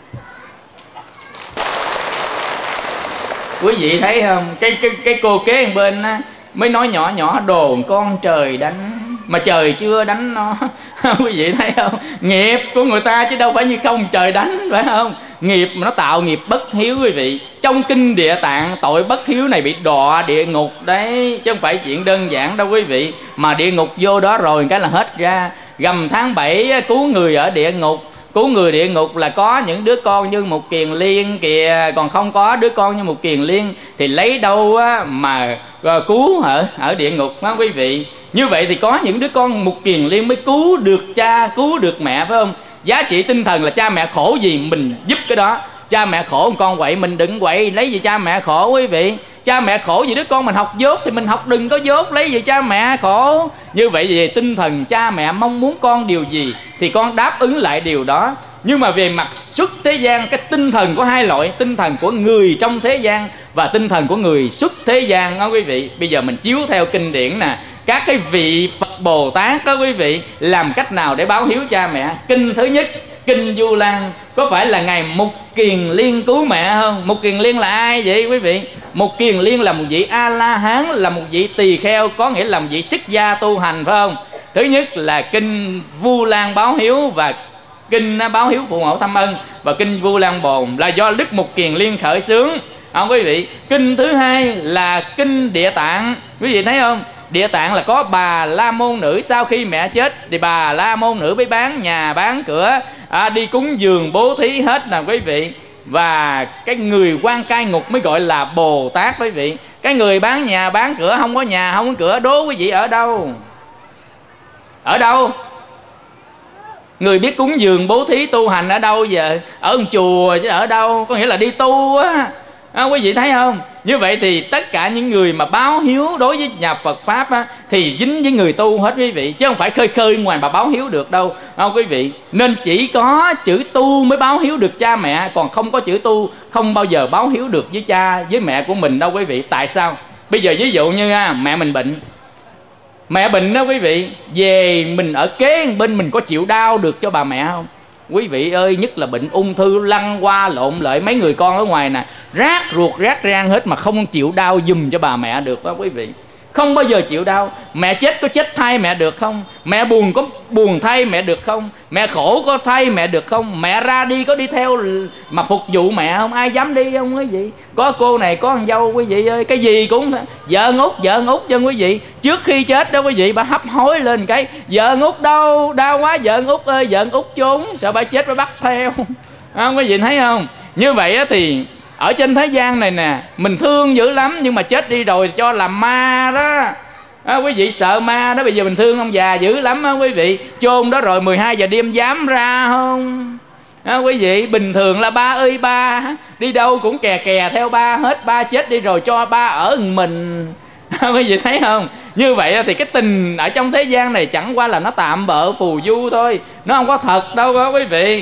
Quý vị thấy không? Cái cái cái cô kế bên á mới nói nhỏ nhỏ đồ con trời đánh, mà trời chưa đánh nó. Quý vị thấy không? Nghiệp của người ta chứ đâu phải như không trời đánh, phải không? Nghiệp mà nó tạo nghiệp bất hiếu quý vị. Trong kinh Địa Tạng tội bất hiếu này bị đọa địa ngục đấy, chứ không phải chuyện đơn giản đâu quý vị. Mà địa ngục vô đó rồi cái là hết ra. Gầm tháng bảy cứu người ở địa ngục. Cứu người địa ngục là có những đứa con như một Kiền Liên kìa, còn không có đứa con như một Kiền Liên thì lấy đâu á mà cứu ở ở địa ngục đó quý vị. Như vậy thì có những đứa con một Kiền Liên mới cứu được cha, cứu được mẹ, phải không? Giá trị tinh thần là cha mẹ khổ gì mình giúp cái đó. Cha mẹ khổ con quậy mình đừng quậy, lấy gì cha mẹ khổ quý vị. Cha mẹ khổ vì đứa con mình học dốt thì mình học đừng có dốt, lấy gì cha mẹ khổ. Như vậy về tinh thần cha mẹ mong muốn con điều gì thì con đáp ứng lại điều đó. Nhưng mà về mặt xuất thế gian, cái tinh thần có hai loại, tinh thần của người trong thế gian và tinh thần của người xuất thế gian đó quý vị. Bây giờ mình chiếu theo kinh điển nè, các cái vị Phật Bồ Tát đó quý vị làm cách nào để báo hiếu cha mẹ. Kinh thứ nhất, kinh Du Lan, có phải là ngài Mục Kiền Liên cứu mẹ không? Mục Kiền Liên là ai vậy quý vị? Mục Kiền Liên là một vị A-la-hán, là một vị tỳ kheo, có nghĩa là một vị xuất gia tu hành, phải không? Thứ nhất là kinh Vu Lan báo hiếu và kinh báo hiếu phụ mẫu thăm ân, và kinh Vu Lan Bồn là do Đức Mục Kiền Liên khởi xướng, không quý vị? Kinh thứ hai là kinh Địa Tạng, quý vị thấy không? Địa Tạng là có bà la môn nữ, sau khi mẹ chết thì bà la môn nữ mới bán nhà bán cửa, à, đi cúng dường bố thí hết nè quý vị. Và cái người quan cai ngục mới gọi là Bồ Tát quý vị. Cái người bán nhà bán cửa không có nhà không có cửa, đố quý vị ở đâu? Ở đâu? Người biết cúng dường bố thí tu hành ở đâu giờ? Ở một chùa chứ ở đâu? Có nghĩa là đi tu á, à, quý vị thấy không? Như vậy thì tất cả những người mà báo hiếu đối với nhà Phật Pháp á, thì dính với người tu hết quý vị, chứ không phải khơi khơi ngoài mà báo hiếu được đâu, không quý vị. Nên chỉ có chữ tu mới báo hiếu được cha mẹ, còn không có chữ tu không bao giờ báo hiếu được với cha với mẹ của mình đâu quý vị. Tại sao? Bây giờ ví dụ như à, mẹ mình bệnh, mẹ bệnh đó quý vị, về mình ở kế bên mình có chịu đau được cho bà mẹ không? Quý vị ơi, nhất là bệnh ung thư lăn qua lộn lại, mấy người con ở ngoài nè rát ruột rát rang hết mà không chịu đau giùm cho bà mẹ được đó quý vị. Không bao giờ chịu đau. Mẹ chết có chết thay mẹ được không? Mẹ buồn có buồn thay mẹ được không? Mẹ khổ có thay mẹ được không? Mẹ ra đi có đi theo mà phục vụ mẹ không? Ai dám đi không quý vị? Có cô này có con dâu quý vị ơi, cái gì cũng vợ út vợ út cho quý vị. Trước khi chết đó quý vị, bà hấp hối lên cái vợ út đâu, đau quá vợ út ơi, vợ út trốn, sợ bà chết bà bắt theo. Không quý vị thấy không? Như vậy thì ở trên thế gian này nè, mình thương dữ lắm, nhưng mà chết đi rồi cho làm ma đó. À, quý vị sợ ma đó. Bây giờ mình thương ông già dữ lắm á quý vị, chôn đó rồi mười hai giờ đêm dám ra không? À, quý vị, bình thường là ba ơi ba, đi đâu cũng kè kè theo ba hết. Ba chết đi rồi cho ba ở mình. À, quý vị thấy không? Như vậy thì cái tình ở trong thế gian này chẳng qua là nó tạm bợ phù du thôi, nó không có thật đâu đó quý vị.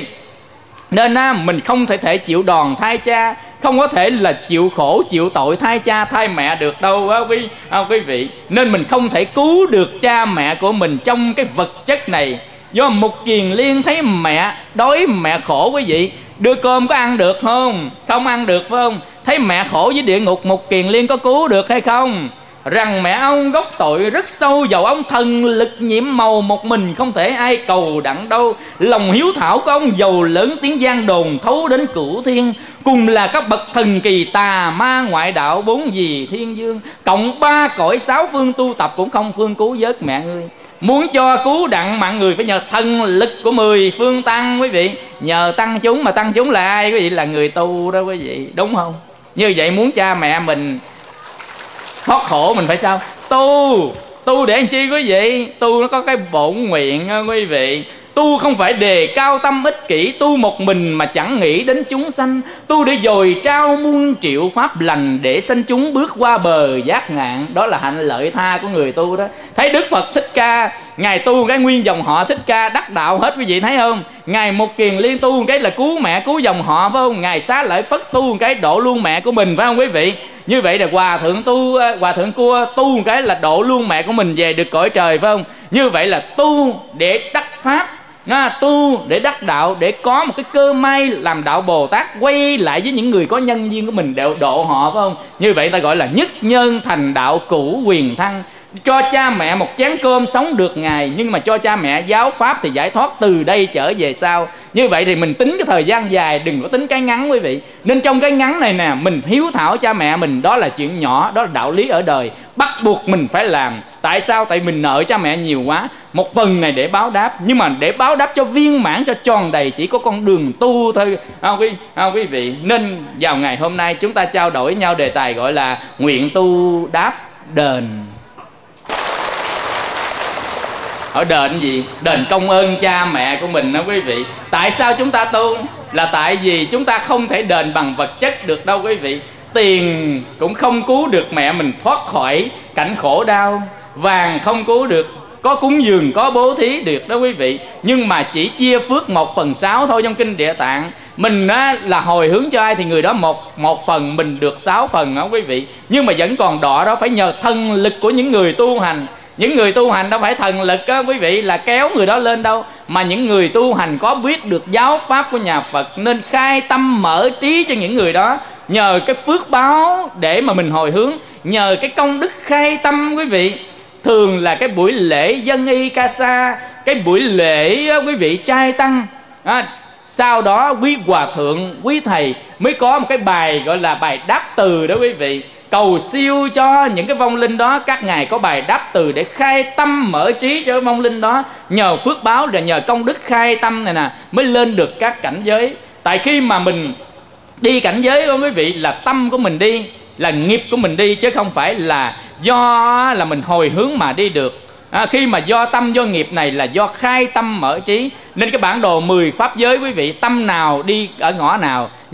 Nên á, mình không thể thể chịu đòn thay cha, không có thể là chịu khổ chịu tội thay cha thay mẹ được đâu á quý, à, quý vị. Nên mình không thể cứu được cha mẹ của mình trong cái vật chất này. Do Mục Kiền Liên thấy mẹ đói mẹ khổ quý vị, đưa cơm có ăn được không? Không ăn được phải không? Thấy mẹ khổ với địa ngục, Mục Kiền Liên có cứu được hay không? Rằng mẹ ông gốc tội rất sâu, dầu ông thần lực nhiệm màu một mình không thể ai cầu đặng đâu. Lòng hiếu thảo của ông dầu lớn tiếng gian đồn thấu đến cửu thiên, cùng là các bậc thần kỳ tà ma ngoại đạo bốn gì thiên dương, cộng ba cõi sáu phương tu tập cũng không phương cứu vớt mẹ ngươi. Muốn cho cứu đặng mạng người phải nhờ thần lực của mười phương tăng quý vị, nhờ tăng chúng. Mà tăng chúng là ai quý vị? Là người tu đó quý vị, đúng không? Như vậy muốn cha mẹ mình thoát khổ mình phải sao? Tu. Tu để làm chi quý vị? Tu nó có cái bổn nguyện đó quý vị. Tu không phải đề cao tâm ích kỷ, tu một mình mà chẳng nghĩ đến chúng sanh. Tu để dồi trao muôn triệu pháp lành, để sanh chúng bước qua bờ giác ngạn. Đó là hạnh lợi tha của người tu đó. Thấy Đức Phật Thích Ca, Ngài tu cái nguyên dòng họ Thích Ca đắc đạo hết quý vị thấy không? Ngài Mục Kiền Liên tu cái là cứu mẹ cứu dòng họ phải không? Ngài Xá Lợi Phất tu cái độ luôn mẹ của mình phải không quý vị? Như vậy là Hòa Thượng tu Hòa Thượng Cua tu cái là độ luôn mẹ của mình về được cõi trời phải không? Như vậy là tu để đắc pháp, à, tu để đắc đạo, để có một cái cơ may làm đạo Bồ Tát quay lại với những người có nhân duyên của mình để độ họ phải không? Như vậy ta gọi là nhất nhân thành đạo cửu quyền thăng. Cho cha mẹ một chén cơm sống được ngày, nhưng mà cho cha mẹ giáo pháp thì giải thoát từ đây trở về sau. Như vậy thì mình tính cái thời gian dài, đừng có tính cái ngắn quý vị. Nên trong cái ngắn này nè, mình hiếu thảo cha mẹ mình, đó là chuyện nhỏ, đó là đạo lý ở đời, bắt buộc mình phải làm. Tại sao? Tại mình nợ cha mẹ nhiều quá. Một phần này để báo đáp, nhưng mà để báo đáp cho viên mãn, cho tròn đầy, chỉ có con đường tu thôi à, quý, à, quý vị. Nên vào ngày hôm nay chúng ta trao đổi nhau đề tài gọi là nguyện tu đáp đền. Ở đền gì? Đền công ơn cha mẹ của mình đó quý vị. Tại sao chúng ta tu? Là tại vì chúng ta không thể đền bằng vật chất được đâu quý vị. Tiền cũng không cứu được mẹ mình thoát khỏi cảnh khổ đau, vàng không cứu được, có cúng dường có bố thí được đó quý vị, nhưng mà chỉ chia phước một phần sáu thôi. Trong kinh Địa Tạng mình á, là hồi hướng cho ai thì người đó một một phần, mình được sáu phần đó quý vị. Nhưng mà vẫn còn đọ đó, phải nhờ thần lực của những người tu hành. Những người tu hành đâu phải thần lực á quý vị là kéo người đó lên đâu, mà những người tu hành có biết được giáo pháp của nhà Phật nên khai tâm mở trí cho những người đó. Nhờ cái phước báo để mà mình hồi hướng, nhờ cái công đức khai tâm quý vị. Thường là cái buổi lễ dân y ca sa, cái buổi lễ quý vị trai tăng à, sau đó quý hòa thượng quý thầy mới có một cái bài gọi là bài đáp từ đó quý vị, cầu siêu cho những cái vong linh đó. Các ngài có bài đáp từ để khai tâm mở trí cho vong linh đó. Nhờ phước báo và nhờ công đức khai tâm này nè mới lên được các cảnh giới. Tại khi mà mình đi cảnh giới đó quý vị, là tâm của mình đi, là nghiệp của mình đi, chứ không phải là do là mình hồi hướng mà đi được. À, khi mà do tâm do nghiệp này là do khai tâm mở trí. Nên cái bản đồ mười pháp giới quý vị, tâm nào đi ở ngõ nào.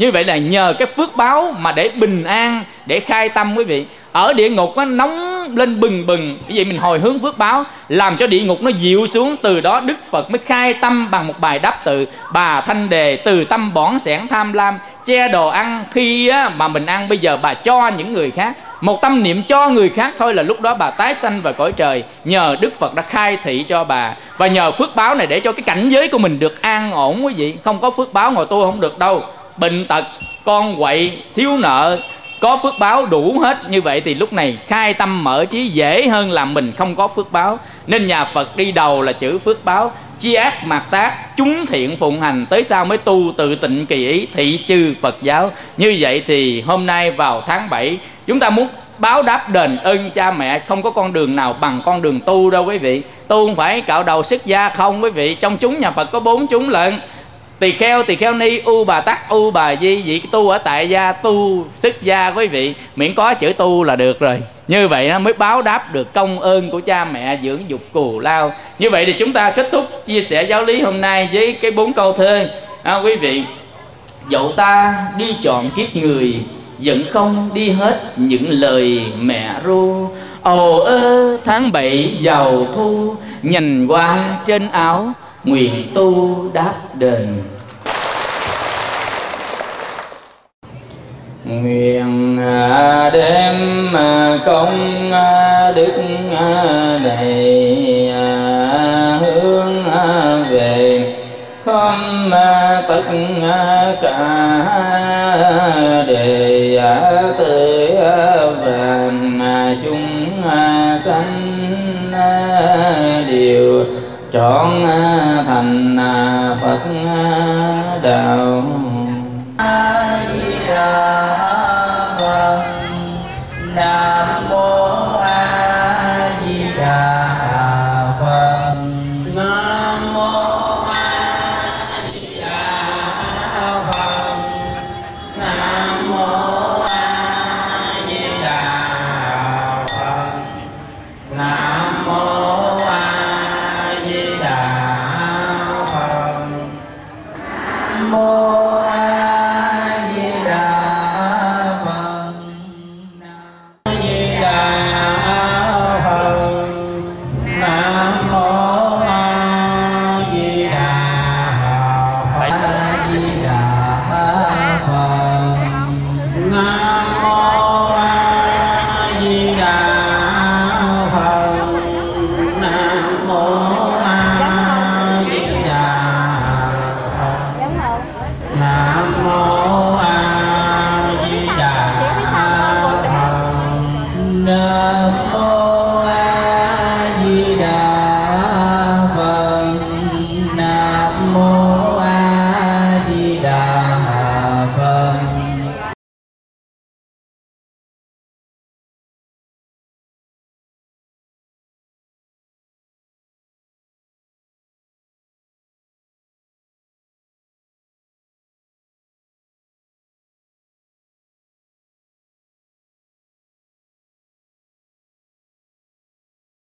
Như vậy là nhờ cái phước báo mà để bình an, để khai tâm quý vị. Ở địa ngục nó nóng lên bừng bừng, vì vậy mình hồi hướng phước báo làm cho địa ngục nó dịu xuống. Từ đó Đức Phật mới khai tâm bằng một bài đáp tự: bà Thanh Đề, từ tâm bỏn sẻn tham lam, che đồ ăn khi á, mà mình ăn bây giờ bà cho những người khác. Một tâm niệm cho người khác thôi là lúc đó bà tái sanh vào cõi trời. Nhờ Đức Phật đã khai thị cho bà, và nhờ phước báo này để cho cái cảnh giới của mình được an ổn quý vị. Không có phước báo ngồi tu không được đâu. Bệnh tật, con quậy, thiếu nợ, có phước báo đủ hết. Như vậy thì lúc này khai tâm mở trí dễ hơn là mình không có phước báo. Nên nhà Phật đi đầu là chữ phước báo: chi ác mạt tác, chúng thiện phụng hành, tới sau mới tu tự tịnh kỳ ý, thị chư Phật giáo. Như vậy thì hôm nay vào tháng bảy, chúng ta muốn báo đáp đền ơn cha mẹ, không có con đường nào bằng con đường tu đâu quý vị. Tu không phải cạo đầu xuất gia không quý vị. Trong chúng nhà Phật có bốn chúng lận: tỳ kheo, tỳ kheo ni, u bà tắc, u bà di. Vậy tu ở tại gia, tu xuất gia quý vị, miễn có chữ tu là được rồi. Như vậy nó mới báo đáp được công ơn của cha mẹ dưỡng dục cù lao. Như vậy thì chúng ta kết thúc chia sẻ giáo lý hôm nay với cái bốn câu thơ à, quý vị. Dẫu ta đi chọn kiếp người, vẫn không đi hết những lời mẹ ru. Ồ ơ tháng bảy giàu thu, nhành hoa trên áo, nguyện tu đáp đền. Nguyện đem công đức này hướng về không tất cả để tới vạn chúng sanh đều trọn thành Phật đạo.